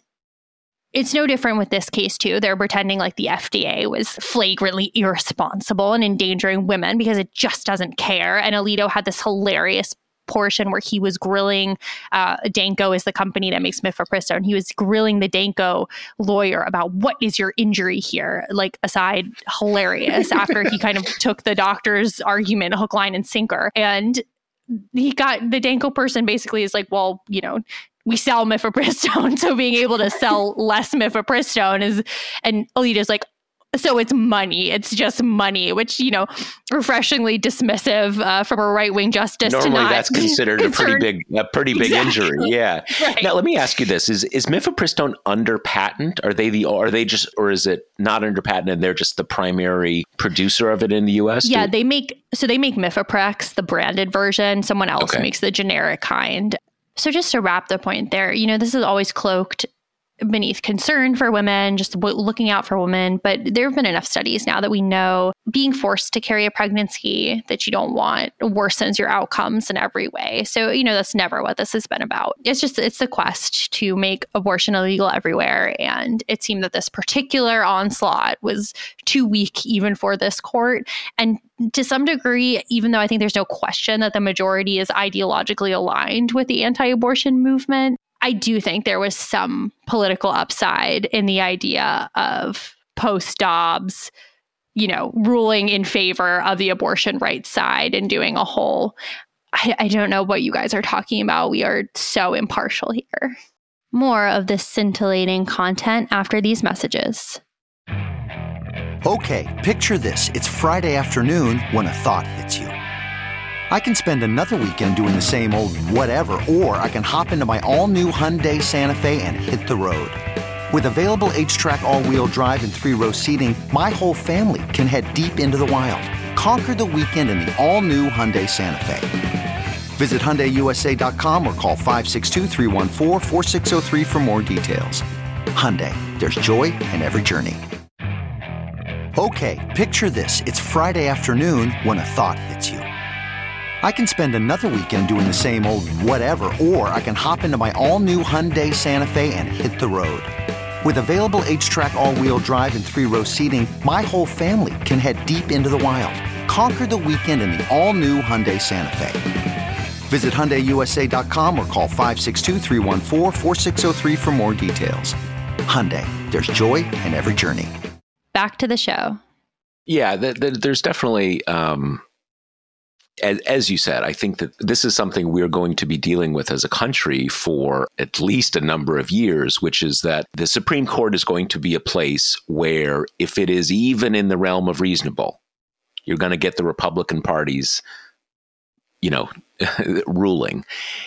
it's no different with this case, too. They're pretending like the F D A was flagrantly irresponsible and endangering women because it just doesn't care. And Alito had this hilarious portion where he was grilling, uh, Danco is the company that makes mifepristone. He was grilling the Danco lawyer about what is your injury here? Like, aside, hilarious, after he kind of took the doctor's argument hook, line, and sinker. And he got, the Danco person basically is like, well, you know, we sell mifepristone, so being able to sell less mifepristone is, and Alito's like, so it's money. It's just money, which, you know, refreshingly dismissive uh, from a right-wing justice. Normally, to not that's considered a pretty big, a pretty big exactly. injury. Yeah. Right. Now, let me ask you this: Is is mifepristone under patent? Are they the? Are they just, or is it not under patent and they're just the primary producer of it in the U S? Yeah, Do- they make so they make Mifeprex, the branded version. Someone else Okay. makes the generic kind. So just to wrap the point there, you know, this is always cloaked beneath concern for women, just w- looking out for women. But there have been enough studies now that we know being forced to carry a pregnancy that you don't want worsens your outcomes in every way. So, you know, that's never what this has been about. It's just, it's the quest to make abortion illegal everywhere. And it seemed that this particular onslaught was too weak even for this court. And to some degree, even though I think there's no question that the majority is ideologically aligned with the anti-abortion movement, I do think there was some political upside in the idea of post-Dobbs, you know, ruling in favor of the abortion rights side and doing a whole, I, I don't know what you guys are talking about. We are so impartial here. More of this scintillating content after these messages. Okay, picture this. It's Friday afternoon when a thought hits you. I can spend another weekend doing the same old whatever, or I can hop into my all-new Hyundai Santa Fe and hit the road. With available H-Track all-wheel drive and three-row seating, my whole family can head deep into the wild. Conquer the weekend in the all-new Hyundai Santa Fe. Visit Hyundai U S A dot com or call five six two, three one four, four six zero three for more details. Hyundai, there's joy in every journey. Okay, picture this. It's Friday afternoon when a thought hits you. I can spend another weekend doing the same old whatever, or I can hop into my all-new Hyundai Santa Fe and hit the road. With available H-Track all-wheel drive and three-row seating, my whole family can head deep into the wild. Conquer the weekend in the all-new Hyundai Santa Fe. Visit Hyundai U S A dot com or call five six two, three one four, four six zero three for more details. Hyundai, there's joy in every journey. Back to the show. Yeah, the, the, there's definitely, um, as, as you said, I think that this is something we're going to be dealing with as a country for at least a number of years, which is that the Supreme Court is going to be a place where if it is even in the realm of reasonable, you're going to get the Republican parties, you know, ruling.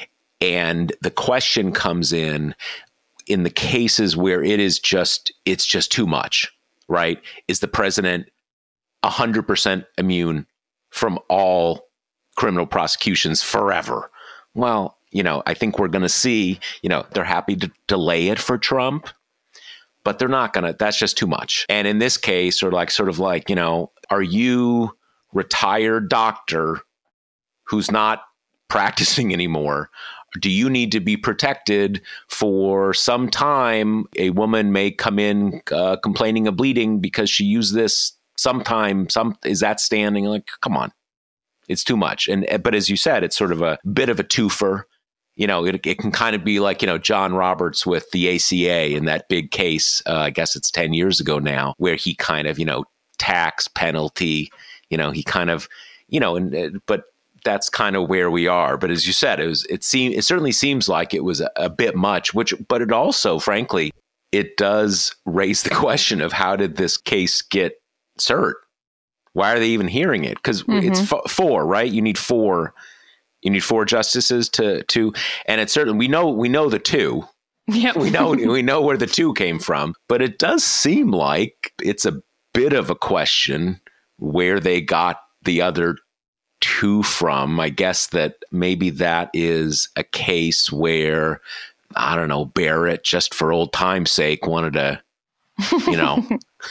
And the question comes in, in the cases where it is just, it's just too much, right? Is the president one hundred percent immune from all criminal prosecutions forever? Well, you know, I think we're going to see, you know, they're happy to delay it for Trump, but they're not going to, that's just too much. And in this case, or like, sort of like, you know, are you retired doctor who's not practicing anymore? Do you need to be protected for some time? A woman may come in uh, complaining of bleeding because she used this sometime. Some is that standing? Like, come on, it's too much. And but as you said, it's sort of a bit of a twofer. You know, it, it can kind of be like, you know, John Roberts with the A C A in that big case. Uh, I guess it's ten years ago now, where he kind of, you know, tax penalty. You know, he kind of, you know, and but. That's kind of where we are. But as you said, it was, it seemed, it certainly seems like it was a, a bit much, which, but it also, frankly, it does raise the question of how did this case get cert? Why are they even hearing it? Because mm-hmm. it's f- four, right? You need four, you need four justices to, to, and it's certainly, we know, we know the two, yep. we know, we know where the two came from, but it does seem like it's a bit of a question where they got the other two from. I guess that maybe that is a case where, I don't know, Barrett, just for old time's sake, wanted to, you know,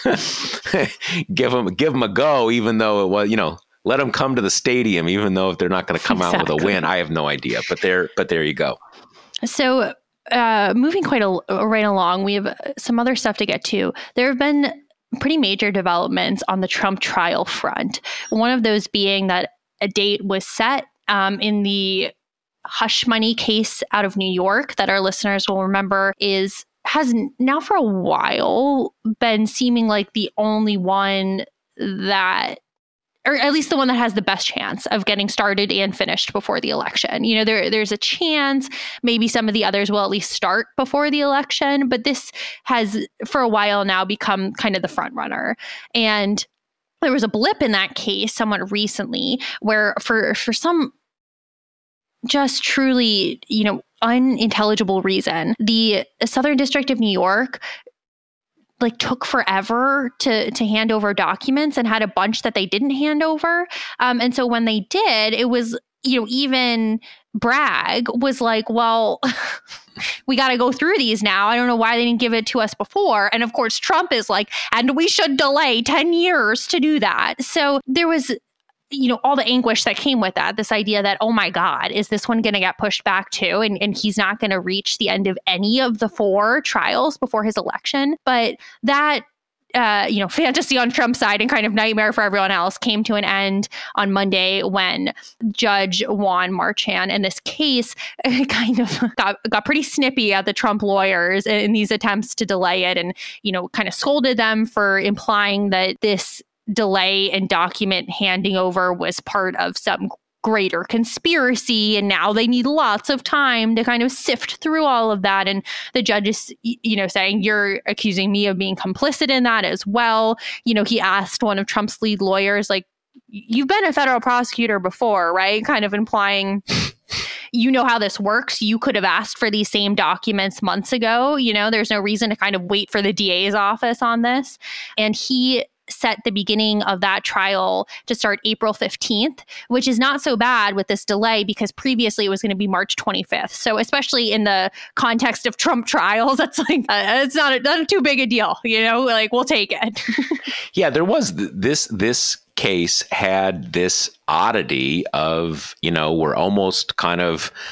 give them give them a go, even though it was, you know, let them come to the stadium, even though if they're not going to come exactly. out with a win. I have no idea, but there, but there you go. So, uh, moving quite a, right along, we have some other stuff to get to. There have been pretty major developments on the Trump trial front. One of those being that a date was set um, in the hush money case out of New York that our listeners will remember is has now for a while been seeming like the only one that, or at least the one that has the best chance of getting started and finished before the election. You know, there there's a chance maybe some of the others will at least start before the election, but this has for a while now become kind of the front runner. And there was a blip in that case somewhat recently where for for some just truly, you know, unintelligible reason, the Southern District of New York like took forever to to hand over documents and had a bunch that they didn't hand over. Um, and so when they did, it was, you know, even Bragg was like, well, we got to go through these now. I don't know why they didn't give it to us before. And of course, Trump is like, and we should delay ten years to do that. So there was, you know, all the anguish that came with that, this idea that, oh my God, is this one going to get pushed back too? And, and he's not going to reach the end of any of the four trials before his election. But that Uh, you know, fantasy on Trump's side and kind of nightmare for everyone else came to an end on Monday when Judge Juan Marchand in this case kind of got, got pretty snippy at the Trump lawyers in these attempts to delay it and, you know, kind of scolded them for implying that this delay in document handing over was part of some greater conspiracy, and now they need lots of time to kind of sift through all of that. And the judge is, you know, saying, you're accusing me of being complicit in that as well. You know, he asked one of Trump's lead lawyers, like, you've been a federal prosecutor before, right? Kind of implying, you know how this works. You could have asked for these same documents months ago. You know, there's no reason to kind of wait for the D A's office on this. And he set the beginning of that trial to start April fifteenth, which is not so bad with this delay because previously it was going to be March twenty-fifth. So especially in the context of Trump trials, that's like, uh, it's not, a, not a too big a deal, you know, like we'll take it. Yeah, there was th- this, this case had this oddity of, you know, we're almost kind of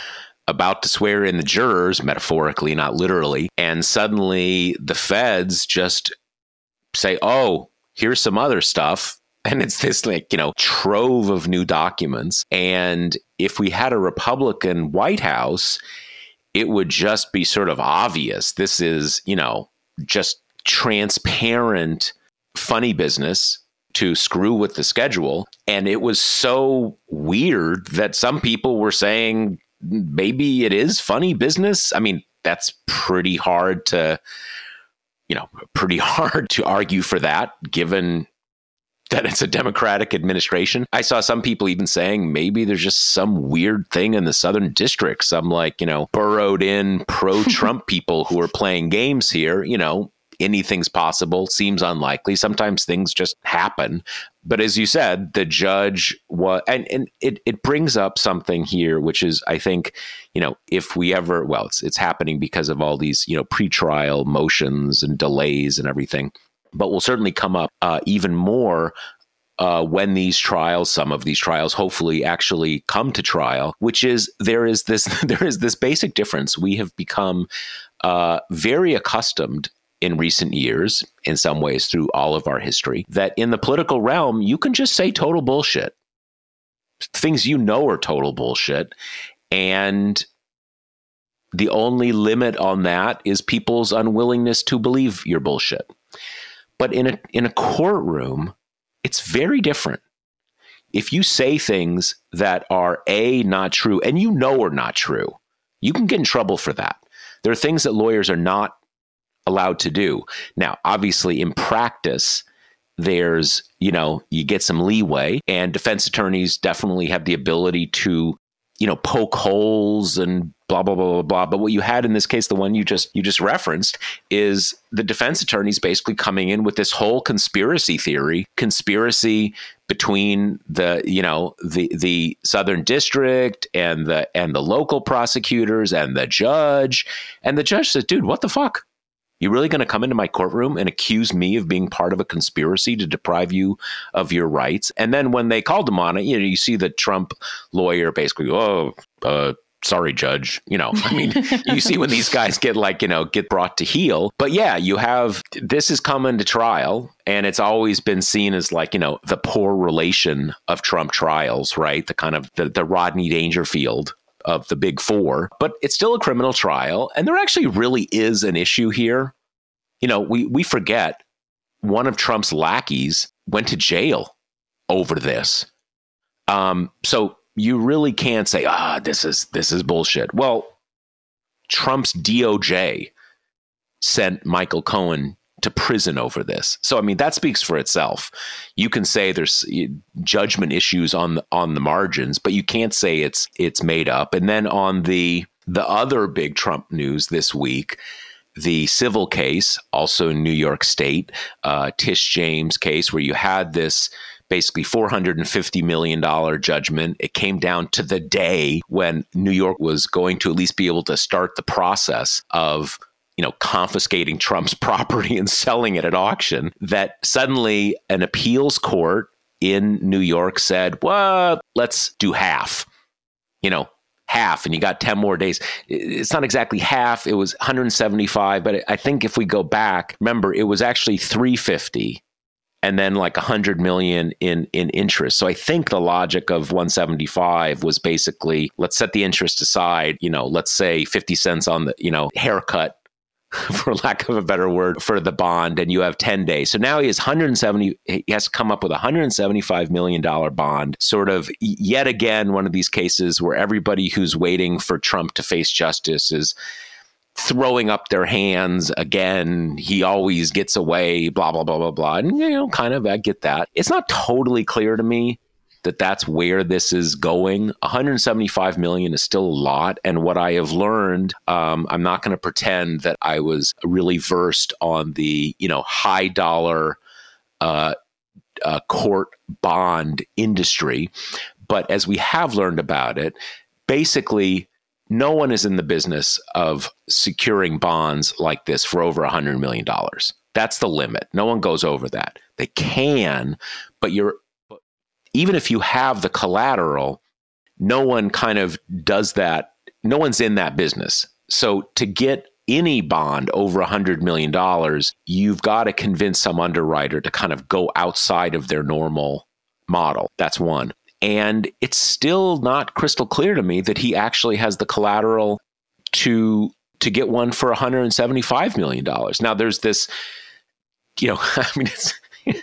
about to swear in the jurors, metaphorically, not literally. And suddenly the feds just say, oh, here's some other stuff. And it's this like, you know, trove of new documents. And if we had a Republican White House, it would just be sort of obvious. This is, you know, just transparent, funny business to screw with the schedule. And it was so weird that some people were saying maybe it is funny business. I mean, that's pretty hard to, you know, pretty hard to argue for that, given that it's a Democratic administration. I saw some people even saying maybe there's just some weird thing in the Southern District, some like, you know, burrowed in pro-Trump people who are playing games here. You know, anything's possible, seems unlikely. Sometimes things just happen. But as you said, the judge was, and, and it, it brings up something here, which is, I think, you know, if we ever, well, it's, it's happening because of all these, you know, pretrial motions and delays and everything. But will certainly come up uh, even more uh, when these trials, some of these trials, hopefully actually come to trial. Which is there is this there is this basic difference. We have become uh, very accustomed in recent years, in some ways through all of our history, that in the political realm you can just say total bullshit, things you know are total bullshit, and the only limit on that is people's unwillingness to believe your bullshit. But in a in a courtroom, it's very different. If you say things that are A, not true, and you know are not true, you can get in trouble for that. There are things that lawyers are not allowed to do. Now, obviously, in practice, there's, you know, you get some leeway, and defense attorneys definitely have the ability to, you know, poke holes and blah, blah, blah, blah, blah. But what you had in this case, the one you just you just referenced, is the defense attorneys basically coming in with this whole conspiracy theory, conspiracy between the, you know, the the Southern District and the and the local prosecutors and the judge. And the judge says, dude, what the fuck? You really going to come into my courtroom and accuse me of being part of a conspiracy to deprive you of your rights? And then when they called him on it, you know, you see the Trump lawyer basically, oh, uh, sorry, judge. You know, I mean, you see when these guys get like, you know, get brought to heel. But yeah, you have, this is coming to trial, and it's always been seen as like, you know, the poor relation of Trump trials, right? The kind of the, the Rodney Dangerfield of the big four, but it's still a criminal trial. And there actually really is an issue here. You know, we, we forget one of Trump's lackeys went to jail over this. Um, so you really can't say, ah, this is, this is bullshit. Well, Trump's D O J sent Michael Cohen to prison over this. So, I mean, that speaks for itself. You can say there's judgment issues on the, on the margins, but you can't say it's it's made up. And then on the the other big Trump news this week, the civil case, also in New York State, uh, Tish James case, where you had this basically four hundred fifty million dollars judgment. It came down to the day when New York was going to at least be able to start the process of, you know, confiscating Trump's property and selling it at auction, that suddenly an appeals court in New York said, well, let's do half, you know, half, and you got ten more days. It's not exactly half. It was one hundred seventy-five. But I think if we go back, remember, it was actually three hundred fifty and then like one hundred million in, in interest. So I think the logic of one seventy-five was basically, let's set the interest aside, you know, let's say fifty cents on the, you know, haircut, for lack of a better word, for the bond, and you have ten days. So now he has one hundred seventy, he has to come up with a one hundred seventy-five million dollars bond, sort of yet again, one of these cases where everybody who's waiting for Trump to face justice is throwing up their hands again. He always gets away, blah, blah, blah, blah, blah. And, you know, kind of, I get that. It's not totally clear to me that that's where this is going. one hundred seventy-five million is still a lot. And what I have learned, um, I'm not going to pretend that I was really versed on the, you know, high dollar uh, uh, court bond industry. But as we have learned about it, basically, no one is in the business of securing bonds like this for over one hundred million dollars. That's the limit. No one goes over that. They can, but you're even if you have the collateral, no one kind of does that no one's in that business. So to get any bond over one hundred million dollars, you've got to convince some underwriter to kind of go outside of their normal model. That's one. And it's still not crystal clear to me that he actually has the collateral to to get one for one hundred seventy-five million dollars. Now, there's this, you know, I mean, it's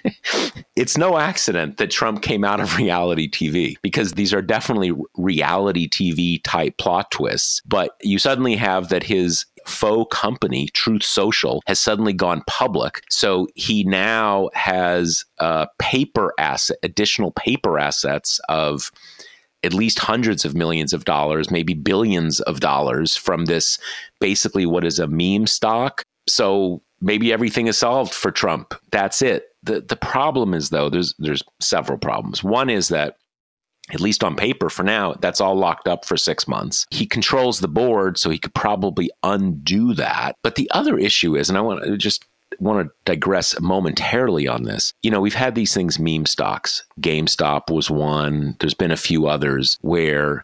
it's no accident that Trump came out of reality T V, because these are definitely reality T V type plot twists. But you suddenly have that his faux company, Truth Social, has suddenly gone public. So he now has uh, paper asset, additional paper assets of at least hundreds of millions of dollars, maybe billions of dollars from this, basically what is a meme stock. So maybe everything is solved for Trump. That's it. The the problem is, though, there's there's several problems. One is that, at least on paper for now, that's all locked up for six months. He controls the board, so he could probably undo that. But the other issue is, and I want to just want to digress momentarily on this. You know, we've had these things, meme stocks. GameStop was one. There's been a few others where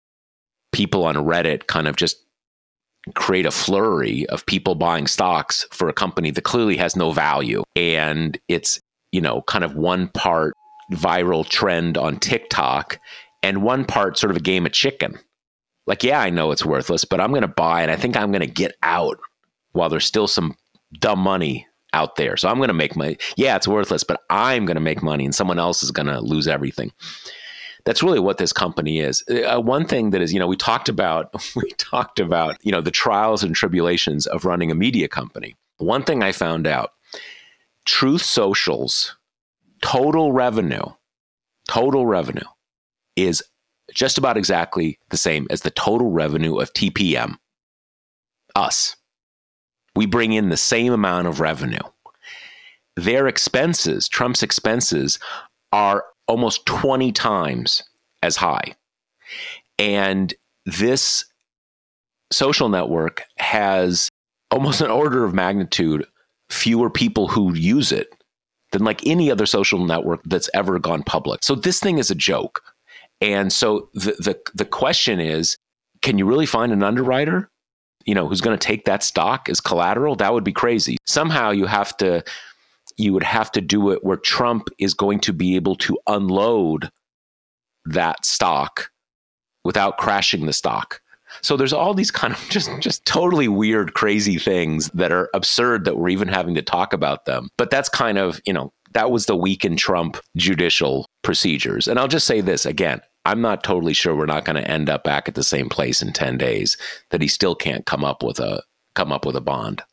people on Reddit kind of just create a flurry of people buying stocks for a company that clearly has no value. And it's, you know, kind of one part viral trend on TikTok and one part sort of a game of chicken. Like, yeah, I know it's worthless, but I'm going to buy it. I think I'm going to get out while there's still some dumb money out there. So I'm going to make money. Yeah, it's worthless, but I'm going to make money and someone else is going to lose everything. That's really what this company is. Uh, one thing that is, you know, we talked about, we talked about, you know, the trials and tribulations of running a media company. One thing I found out, Truth Social's total revenue, total revenue is just about exactly the same as the total revenue of T P M, us. We bring in the same amount of revenue. Their expenses, Trump's expenses, are almost twenty times as high. And this social network has almost an order of magnitude fewer people who use it than like any other social network that's ever gone public. So this thing is a joke. And so the the, the question is, can you really find an underwriter, you know, who's going to take that stock as collateral? That would be crazy. Somehow you have to you would have to do it where Trump is going to be able to unload that stock without crashing the stock. So there's all these kind of just, just totally weird, crazy things that are absurd that we're even having to talk about them. But that's kind of, you know, that was the week in Trump judicial procedures. And I'll just say this again, I'm not totally sure we're not going to end up back at the same place in ten days, that he still can't come up with a come up with a bond.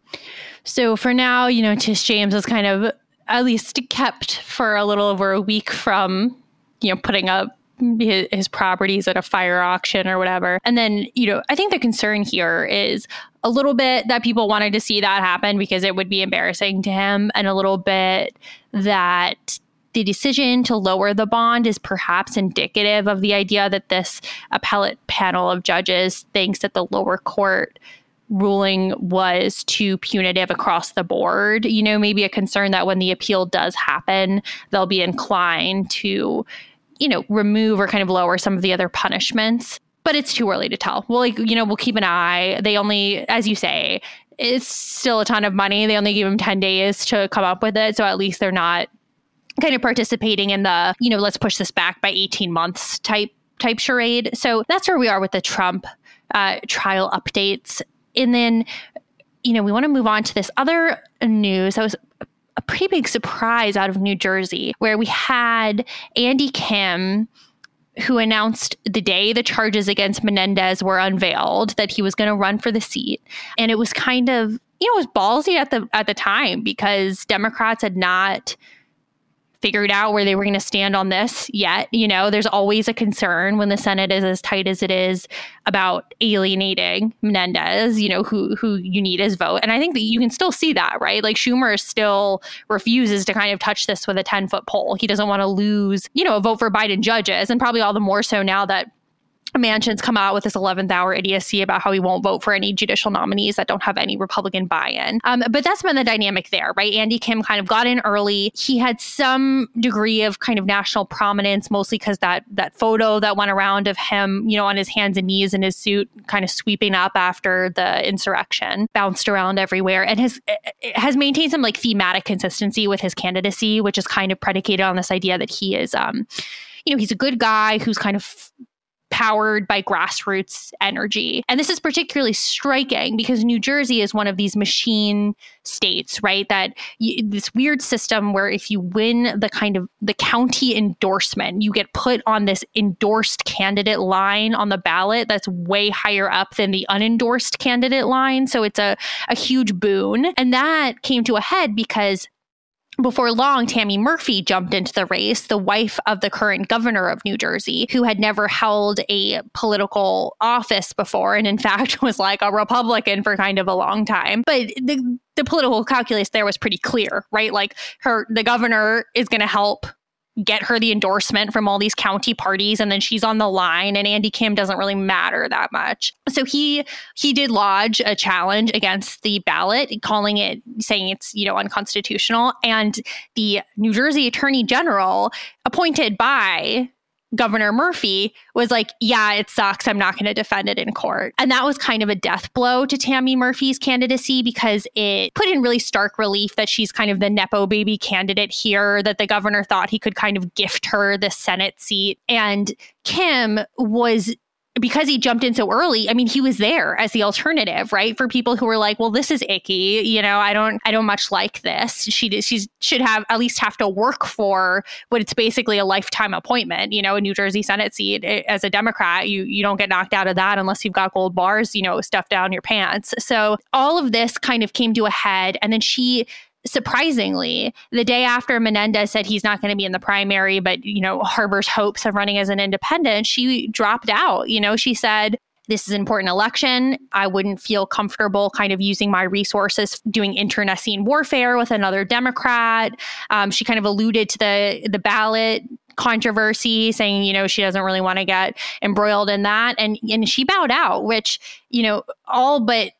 So for now, you know, Tish James was kind of at least kept for a little over a week from, you know, putting up his, his properties at a fire auction or whatever. And then, you know, I think the concern here is a little bit that people wanted to see that happen because it would be embarrassing to him, and a little bit that the decision to lower the bond is perhaps indicative of the idea that this appellate panel of judges thinks that the lower court ruling was too punitive across the board. You know, maybe a concern that when the appeal does happen, they'll be inclined to, you know, remove or kind of lower some of the other punishments. But it's too early to tell. Well, like, you know, we'll keep an eye. They only, as you say, it's still a ton of money. They only give them ten days to come up with it. So at least they're not kind of participating in the, you know, let's push this back by eighteen months type type charade. So that's where we are with the Trump uh, trial updates. And then, you know, we want to move on to this other news that was a pretty big surprise out of New Jersey, where we had Andy Kim, who announced the day the charges against Menendez were unveiled that he was going to run for the seat. And it was kind of, you know, it was ballsy at the at the time because Democrats had not figured out where they were going to stand on this yet. You know, there's always a concern when the Senate is as tight as it is about alienating Menendez, you know, who who you need his vote. And I think that you can still see that, right? Like Schumer still refuses to kind of touch this with a ten foot pole. He doesn't want to lose, you know, a vote for Biden judges, and probably all the more so now that Manchin's come out with this eleventh hour idiocy about how he won't vote for any judicial nominees that don't have any Republican buy-in. Um, but that's been the dynamic there, right? Andy Kim kind of got in early. He had some degree of kind of national prominence, mostly because that that photo that went around of him, you know, on his hands and knees in his suit, kind of sweeping up after the insurrection, bounced around everywhere, and has has maintained some like thematic consistency with his candidacy, which is kind of predicated on this idea that he is, um, you know, he's a good guy who's kind of powered by grassroots energy. And this is particularly striking because New Jersey is one of these machine states, right? That y- this weird system where if you win the kind of the county endorsement, you get put on this endorsed candidate line on the ballot that's way higher up than the unendorsed candidate line. So it's a, a huge boon. And that came to a head because before long, Tammy Murphy jumped into the race, the wife of the current governor of New Jersey, who had never held a political office before, and in fact was like a Republican for kind of a long time. But the, the political calculus there was pretty clear, right? Like her, the governor is going to help get her the endorsement from all these county parties, and then she's on the line, and Andy Kim doesn't really matter that much. So he he did lodge a challenge against the ballot, calling it, saying it's, you know, unconstitutional. And the New Jersey Attorney General, appointed by Governor Murphy, was like, yeah, it sucks. I'm not going to defend it in court. And that was kind of a death blow to Tammy Murphy's candidacy because it put in really stark relief that she's kind of the Nepo baby candidate here, that the governor thought he could kind of gift her the Senate seat. And Kim was, because he jumped in so early, I mean, he was there as the alternative, right? For people who were like, well, this is icky. You know, I don't, I don't much like this. She, she should have at least have to work for what it's basically a lifetime appointment. You know, a New Jersey Senate seat as a Democrat, you, you don't get knocked out of that unless you've got gold bars, you know, stuffed down your pants. So all of this kind of came to a head. And then she, surprisingly, the day after Menendez said he's not going to be in the primary, but, you know, harbors hopes of running as an independent, she dropped out. You know, she said, this is an important election. I wouldn't feel comfortable kind of using my resources doing internecine warfare with another Democrat. Um, she kind of alluded to the the ballot controversy, saying, you know, she doesn't really want to get embroiled in that. And, and she bowed out, which, you know, all but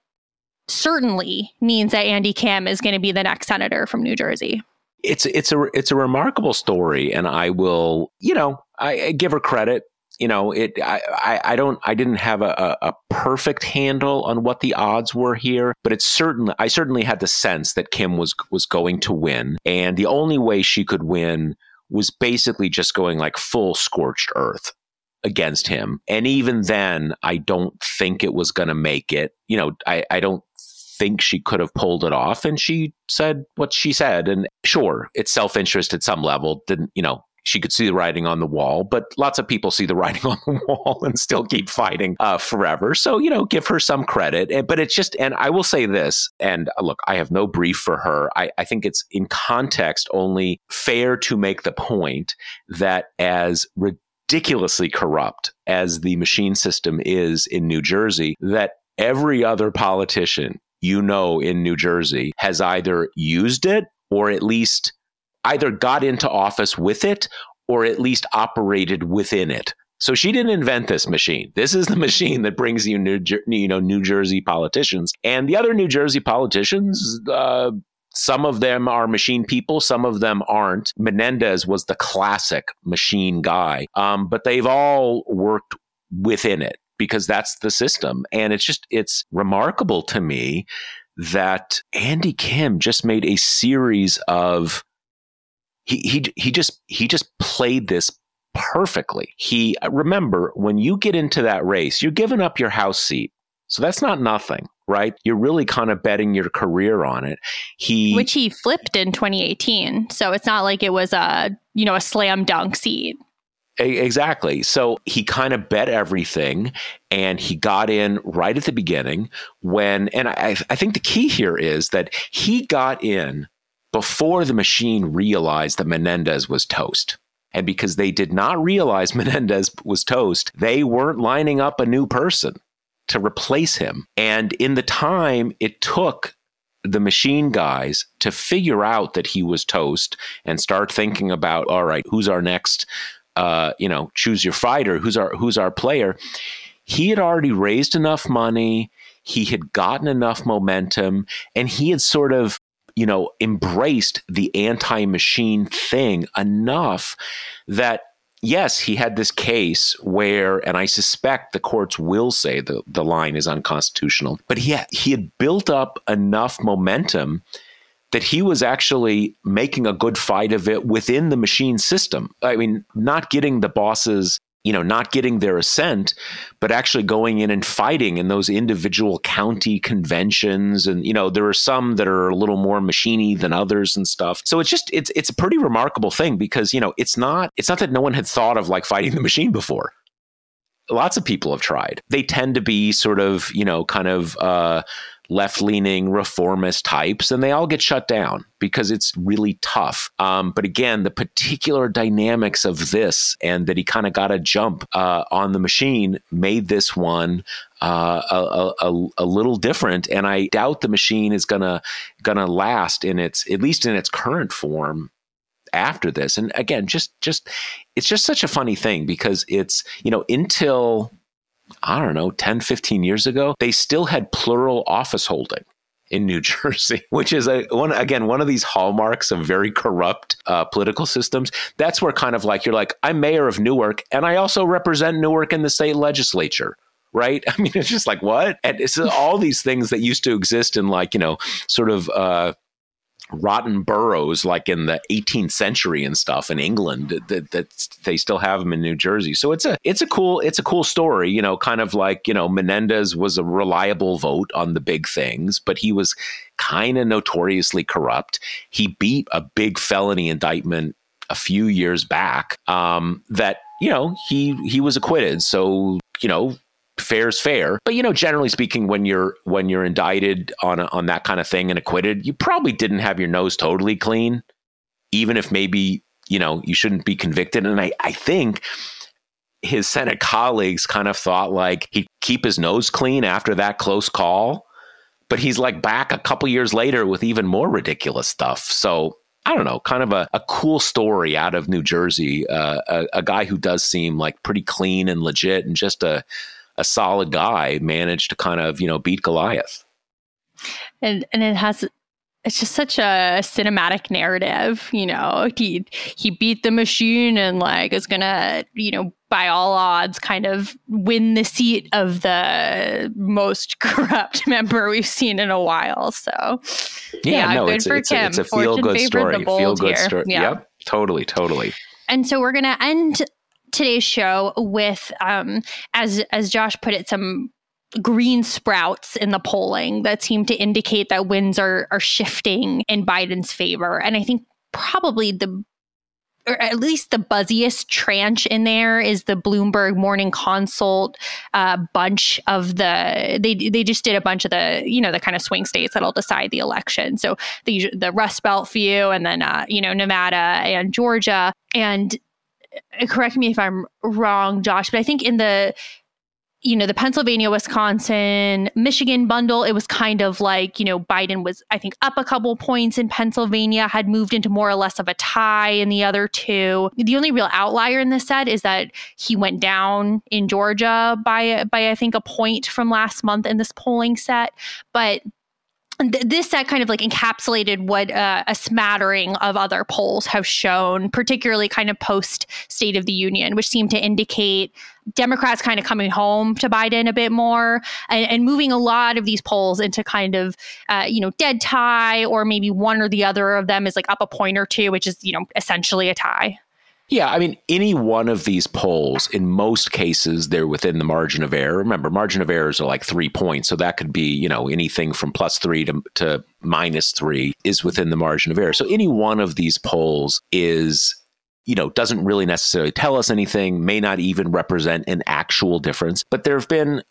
certainly means that Andy Kim is going to be the next senator from New Jersey. It's it's a it's a remarkable story, and I will, you know, I, I give her credit. You know, it. I, I, I don't. I didn't have a, a perfect handle on what the odds were here, but it's certainly. I certainly had the sense that Kim was was going to win, and the only way she could win was basically just going like full scorched earth against him. And even then, I don't think it was going to make it. You know, I, I don't think she could have pulled it off. And she said what she said. And sure, it's self-interest at some level. Didn't, you know, she could see the writing on the wall, but lots of people see the writing on the wall and still keep fighting uh, forever. So, you know, give her some credit. And, but it's just, and I will say this, and look, I have no brief for her. I, I think it's in context only fair to make the point that as ridiculously corrupt as the machine system is in New Jersey, that every other politician, you know, in New Jersey has either used it or at least either got into office with it or at least operated within it. So she didn't invent this machine. This is the machine that brings you New, Jer- you know, New Jersey politicians. And the other New Jersey politicians, uh, some of them are machine people, some of them aren't. Menendez was the classic machine guy, um, but they've all worked within it, because that's the system. And it's just, it's remarkable to me that Andy Kim just made a series of, he he he just he just played this perfectly. He, remember, when you get into that race, you're giving up your house seat. So that's not nothing, right? You're really kind of betting your career on it. He Which he flipped in twenty eighteen. So it's not like it was a, you know, a slam dunk seat. Exactly. So he kind of bet everything, and he got in right at the beginning when, and I, I think the key here is that he got in before the machine realized that Menendez was toast. And because they did not realize Menendez was toast, they weren't lining up a new person to replace him. And in the time it took the machine guys to figure out that he was toast and start thinking about, all right, who's our next uh, you know, choose your fighter, who's our who's our player. He had already raised enough money. He had gotten enough momentum, and he had sort of, you know, embraced the anti-machine thing enough that, yes, he had this case where, and I suspect the courts will say the, the line is unconstitutional, but he had, he had built up enough momentum that he was actually making a good fight of it within the machine system. I mean, not getting the bosses, you know, not getting their assent, but actually going in and fighting in those individual county conventions. And, you know, there are some that are a little more machiney than others and stuff. So it's just, it's, it's a pretty remarkable thing because, you know, it's not, it's not that no one had thought of like fighting the machine before. Lots of people have tried. They tend to be sort of, you know, kind of, uh, left-leaning reformist types, and they all get shut down because it's really tough. Um, but again, the particular dynamics of this and that he kind of got a jump uh, on the machine made this one uh, a, a, a little different. And I doubt the machine is gonna gonna last in its, at least in its current form, after this. And again, just just it's just such a funny thing because it's, you know, until I don't know, ten, fifteen years ago, they still had plural office holding in New Jersey, which is, a one again, one of these hallmarks of very corrupt uh, political systems. That's where kind of like, you're like, I'm mayor of Newark, and I also represent Newark in the state legislature, right? I mean, it's just like, what? And it's all these things that used to exist in like, you know, sort of uh, rotten boroughs like in the eighteenth century and stuff in England that, that they still have them in New Jersey. So it's a it's a cool it's a cool story, you know, kind of like, you know, Menendez was a reliable vote on the big things, but he was kind of notoriously corrupt. He beat a big felony indictment a few years back um, that, you know, he he was acquitted. So, you know, fair's fair. But, you know, generally speaking, when you're when you're indicted on a, on that kind of thing and acquitted, you probably didn't have your nose totally clean, even if maybe, you know, you shouldn't be convicted. And I, I think his Senate colleagues kind of thought like he'd keep his nose clean after that close call. But he's like back a couple years later with even more ridiculous stuff. So I don't know, kind of a, a cool story out of New Jersey. Uh, a, a guy who does seem like pretty clean and legit and just a a solid guy managed to kind of, you know, beat Goliath. And and it has, it's just such a cinematic narrative, you know, he, he beat the machine and like is going to, you know, by all odds kind of win the seat of the most corrupt member we've seen in a while. So yeah, yeah no, good it's, for it's, Kim. it's a feel good story. Feel good story. Yeah. Yep. Totally. Totally. And so we're going to end today's show with, um, as as Josh put it, some green sprouts in the polling that seem to indicate that winds are are shifting in Biden's favor. And I think probably the, or at least the buzziest tranche in there is the Bloomberg Morning Consult uh, bunch of the, they they just did a bunch of the, you know, the kind of swing states that'll decide the election. So the the Rust Belt few, and then, uh, you know, Nevada and Georgia. And correct me if I'm wrong, Josh, but I think in the, you know, the Pennsylvania, Wisconsin, Michigan bundle, it was kind of like, you know, Biden was, I think, up a couple points in Pennsylvania, had moved into more or less of a tie in the other two. The only real outlier in this set is that he went down in Georgia by, by I think, a point from last month in this polling set. But this set kind of like encapsulated what uh, a smattering of other polls have shown, particularly kind of post State of the Union, which seemed to indicate Democrats kind of coming home to Biden a bit more and, and moving a lot of these polls into kind of, uh, you know, dead tie, or maybe one or the other of them is like up a point or two, which is, you know, essentially a tie. Yeah, I mean, any one of these polls, in most cases, they're within the margin of error. Remember, margin of errors are like three points. So that could be, you know, anything from plus three to, to minus three is within the margin of error. So any one of these polls is, you know, doesn't really necessarily tell us anything, may not even represent an actual difference. But there have been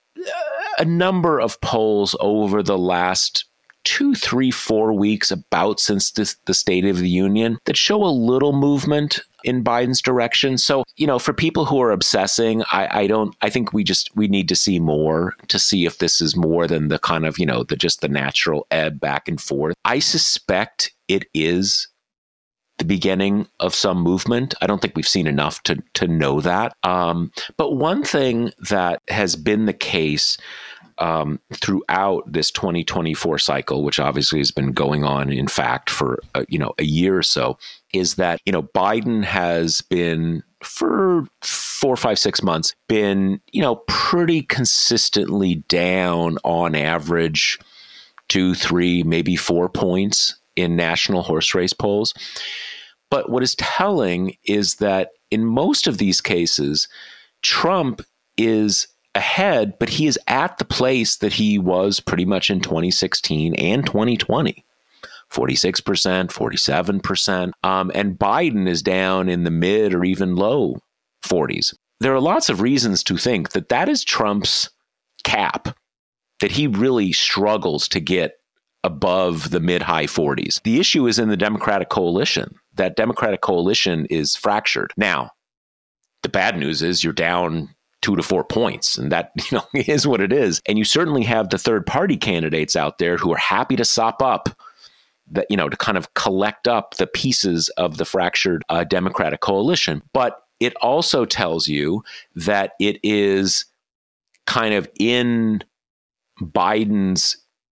a number of polls over the last two, three, four weeks about since this, the State of the Union that show a little movement in Biden's direction. So, you know, for people who are obsessing, I, I don't, I think we just, we need to see more to see if this is more than the kind of, you know, the just the natural ebb back and forth. I suspect it is the beginning of some movement. I don't think we've seen enough to to know that. Um, but one thing that has been the case um, throughout this twenty twenty-four cycle, which obviously has been going on, in fact, for uh, you know a year or so, is that you know Biden has been for four, five, six months been you know pretty consistently down on average two, three, maybe four points in national horse race polls. But what is telling is that in most of these cases, Trump is ahead, but he is at the place that he was pretty much in twenty sixteen and twenty twenty. forty-six percent, forty-seven percent. Um, and Biden is down in the mid or even low forties. There are lots of reasons to think that that is Trump's cap, that he really struggles to get above the mid-high forties. The issue is in the Democratic coalition. That Democratic coalition is fractured. Now, the bad news is you're down two to four points, and that you know is what it is. And you certainly have the third-party candidates out there who are happy to sop up that, you know, to kind of collect up the pieces of the fractured uh, Democratic coalition. But it also tells you that it is kind of in Biden's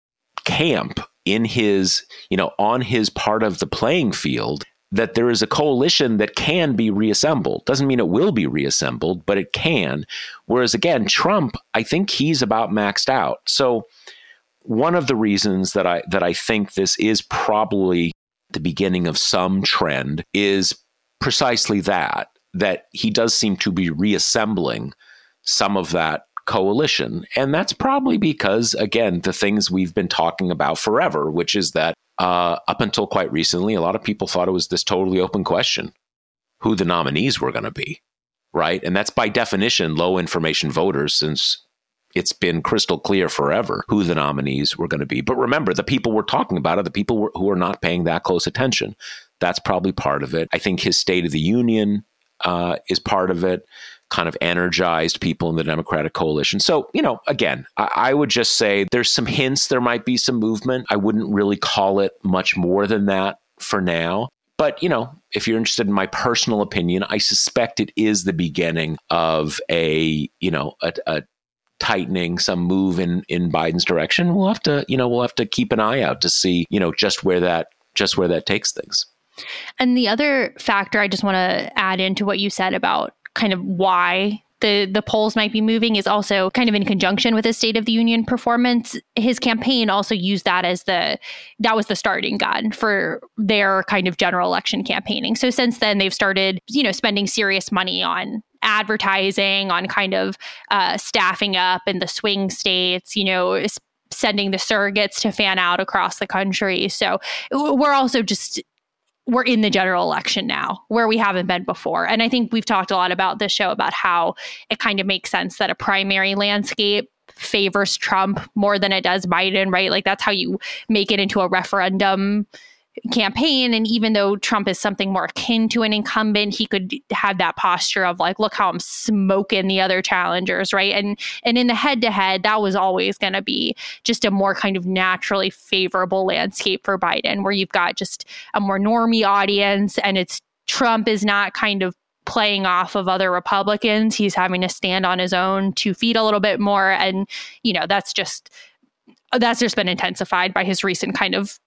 camp, in his, you know, on his part of the playing field, that there is a coalition that can be reassembled. Doesn't mean it will be reassembled, but it can. Whereas again, Trump, I think he's about maxed out. So one of the reasons that I that I think this is probably the beginning of some trend is precisely that, that he does seem to be reassembling some of that coalition. And that's probably because, again, the things we've been talking about forever, which is that uh, up until quite recently, a lot of people thought it was this totally open question, who the nominees were going to be, right? And that's by definition low information voters, since it's been crystal clear forever who the nominees were going to be. But remember, the people we're talking about are the people who are not paying that close attention. That's probably part of it. I think his State of the Union uh, is part of it, kind of energized people in the Democratic coalition. So, you know, again, I, I would just say there's some hints there might be some movement. I wouldn't really call it much more than that for now. But, you know, if you're interested in my personal opinion, I suspect it is the beginning of a, you know, a, a tightening, some move in, in Biden's direction. We'll have to, you know, we'll have to keep an eye out to see, you know, just where that, just where that takes things. And the other factor I just want to add into what you said about kind of why the the polls might be moving is also kind of in conjunction with his State of the Union performance. His campaign also used that as the, that was the starting gun for their kind of general election campaigning. So since then, they've started, you know, spending serious money on advertising, on kind of uh, staffing up in the swing states, you know, sending the surrogates to fan out across the country. So we're also just, we're in the general election now where we haven't been before. And I think we've talked a lot about this show about how it kind of makes sense that a primary landscape favors Trump more than it does Biden, right? Like that's how you make it into a referendum campaign. And even though Trump is something more akin to an incumbent, he could have that posture of like, look how I'm smoking the other challengers, right? And and in the head-to-head, that was always going to be just a more kind of naturally favorable landscape for Biden, where you've got just a more normie audience, and it's Trump is not kind of playing off of other Republicans. He's having to stand on his own two feet a little bit more. And, you know, that's just, that's just been intensified by his recent kind of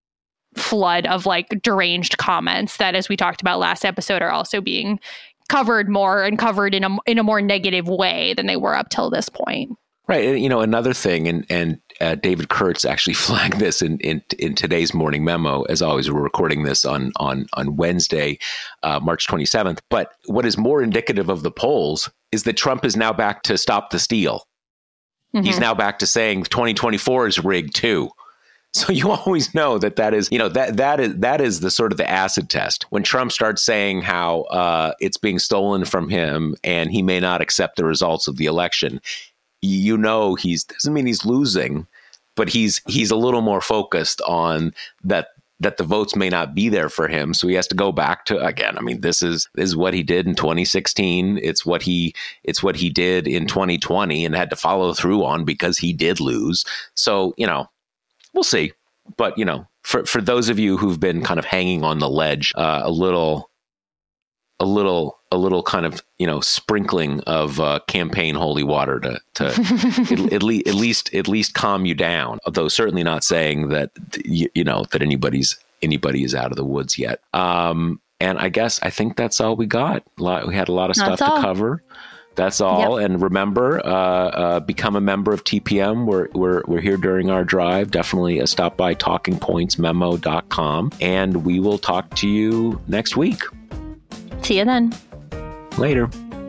flood of like deranged comments that, as we talked about last episode, are also being covered more and covered in a in a more negative way than they were up till this point. Right. You know, another thing, and and uh, David Kurtz actually flagged this in, in in today's morning memo. As always, we're recording this on on on Wednesday, uh, March twenty-seventh. But what is more indicative of the polls is that Trump is now back to stop the steal. Mm-hmm. He's now back to saying twenty twenty-four is rigged too. So you always know that that is, you know, that that is that is the sort of the acid test. When Trump starts saying how uh, it's being stolen from him and he may not accept the results of the election, you know, he's doesn't mean he's losing, but he's he's a little more focused on that that the votes may not be there for him. So he has to go back to, again, I mean, this is this is what he did in twenty sixteen. It's what he it's what he did in twenty twenty and had to follow through on because he did lose. So, you know, we'll see. but, you know, for, for those of you who've been kind of hanging on the ledge, uh, a little, a little, a little kind of, you know, sprinkling of uh, campaign holy water to, to at, at, le- at least, at least calm you down. Although certainly not saying that, you, you know, that anybody's, anybody is out of the woods yet. Um, and I guess, I think that's all we got. A lot, we had a lot of stuff that's to all. cover. That's all. Yep. And remember, uh, uh, become a member of T P M. We're, we're, we're here during our drive. Definitely uh, stop by talking points memo dot com, and we will talk to you next week. See you then. Later.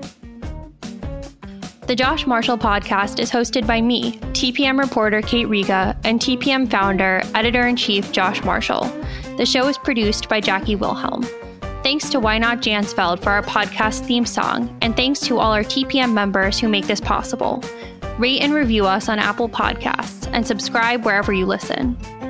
The Josh Marshall podcast is hosted by me, T P M reporter Kate Riga, and T P M founder, editor-in-chief Josh Marshall. The show is produced by Jackie Wilhelm. Thanks to Why Not Jansfeld for our podcast theme song, and thanks to all our T P M members who make this possible. Rate and review us on Apple Podcasts, and subscribe wherever you listen.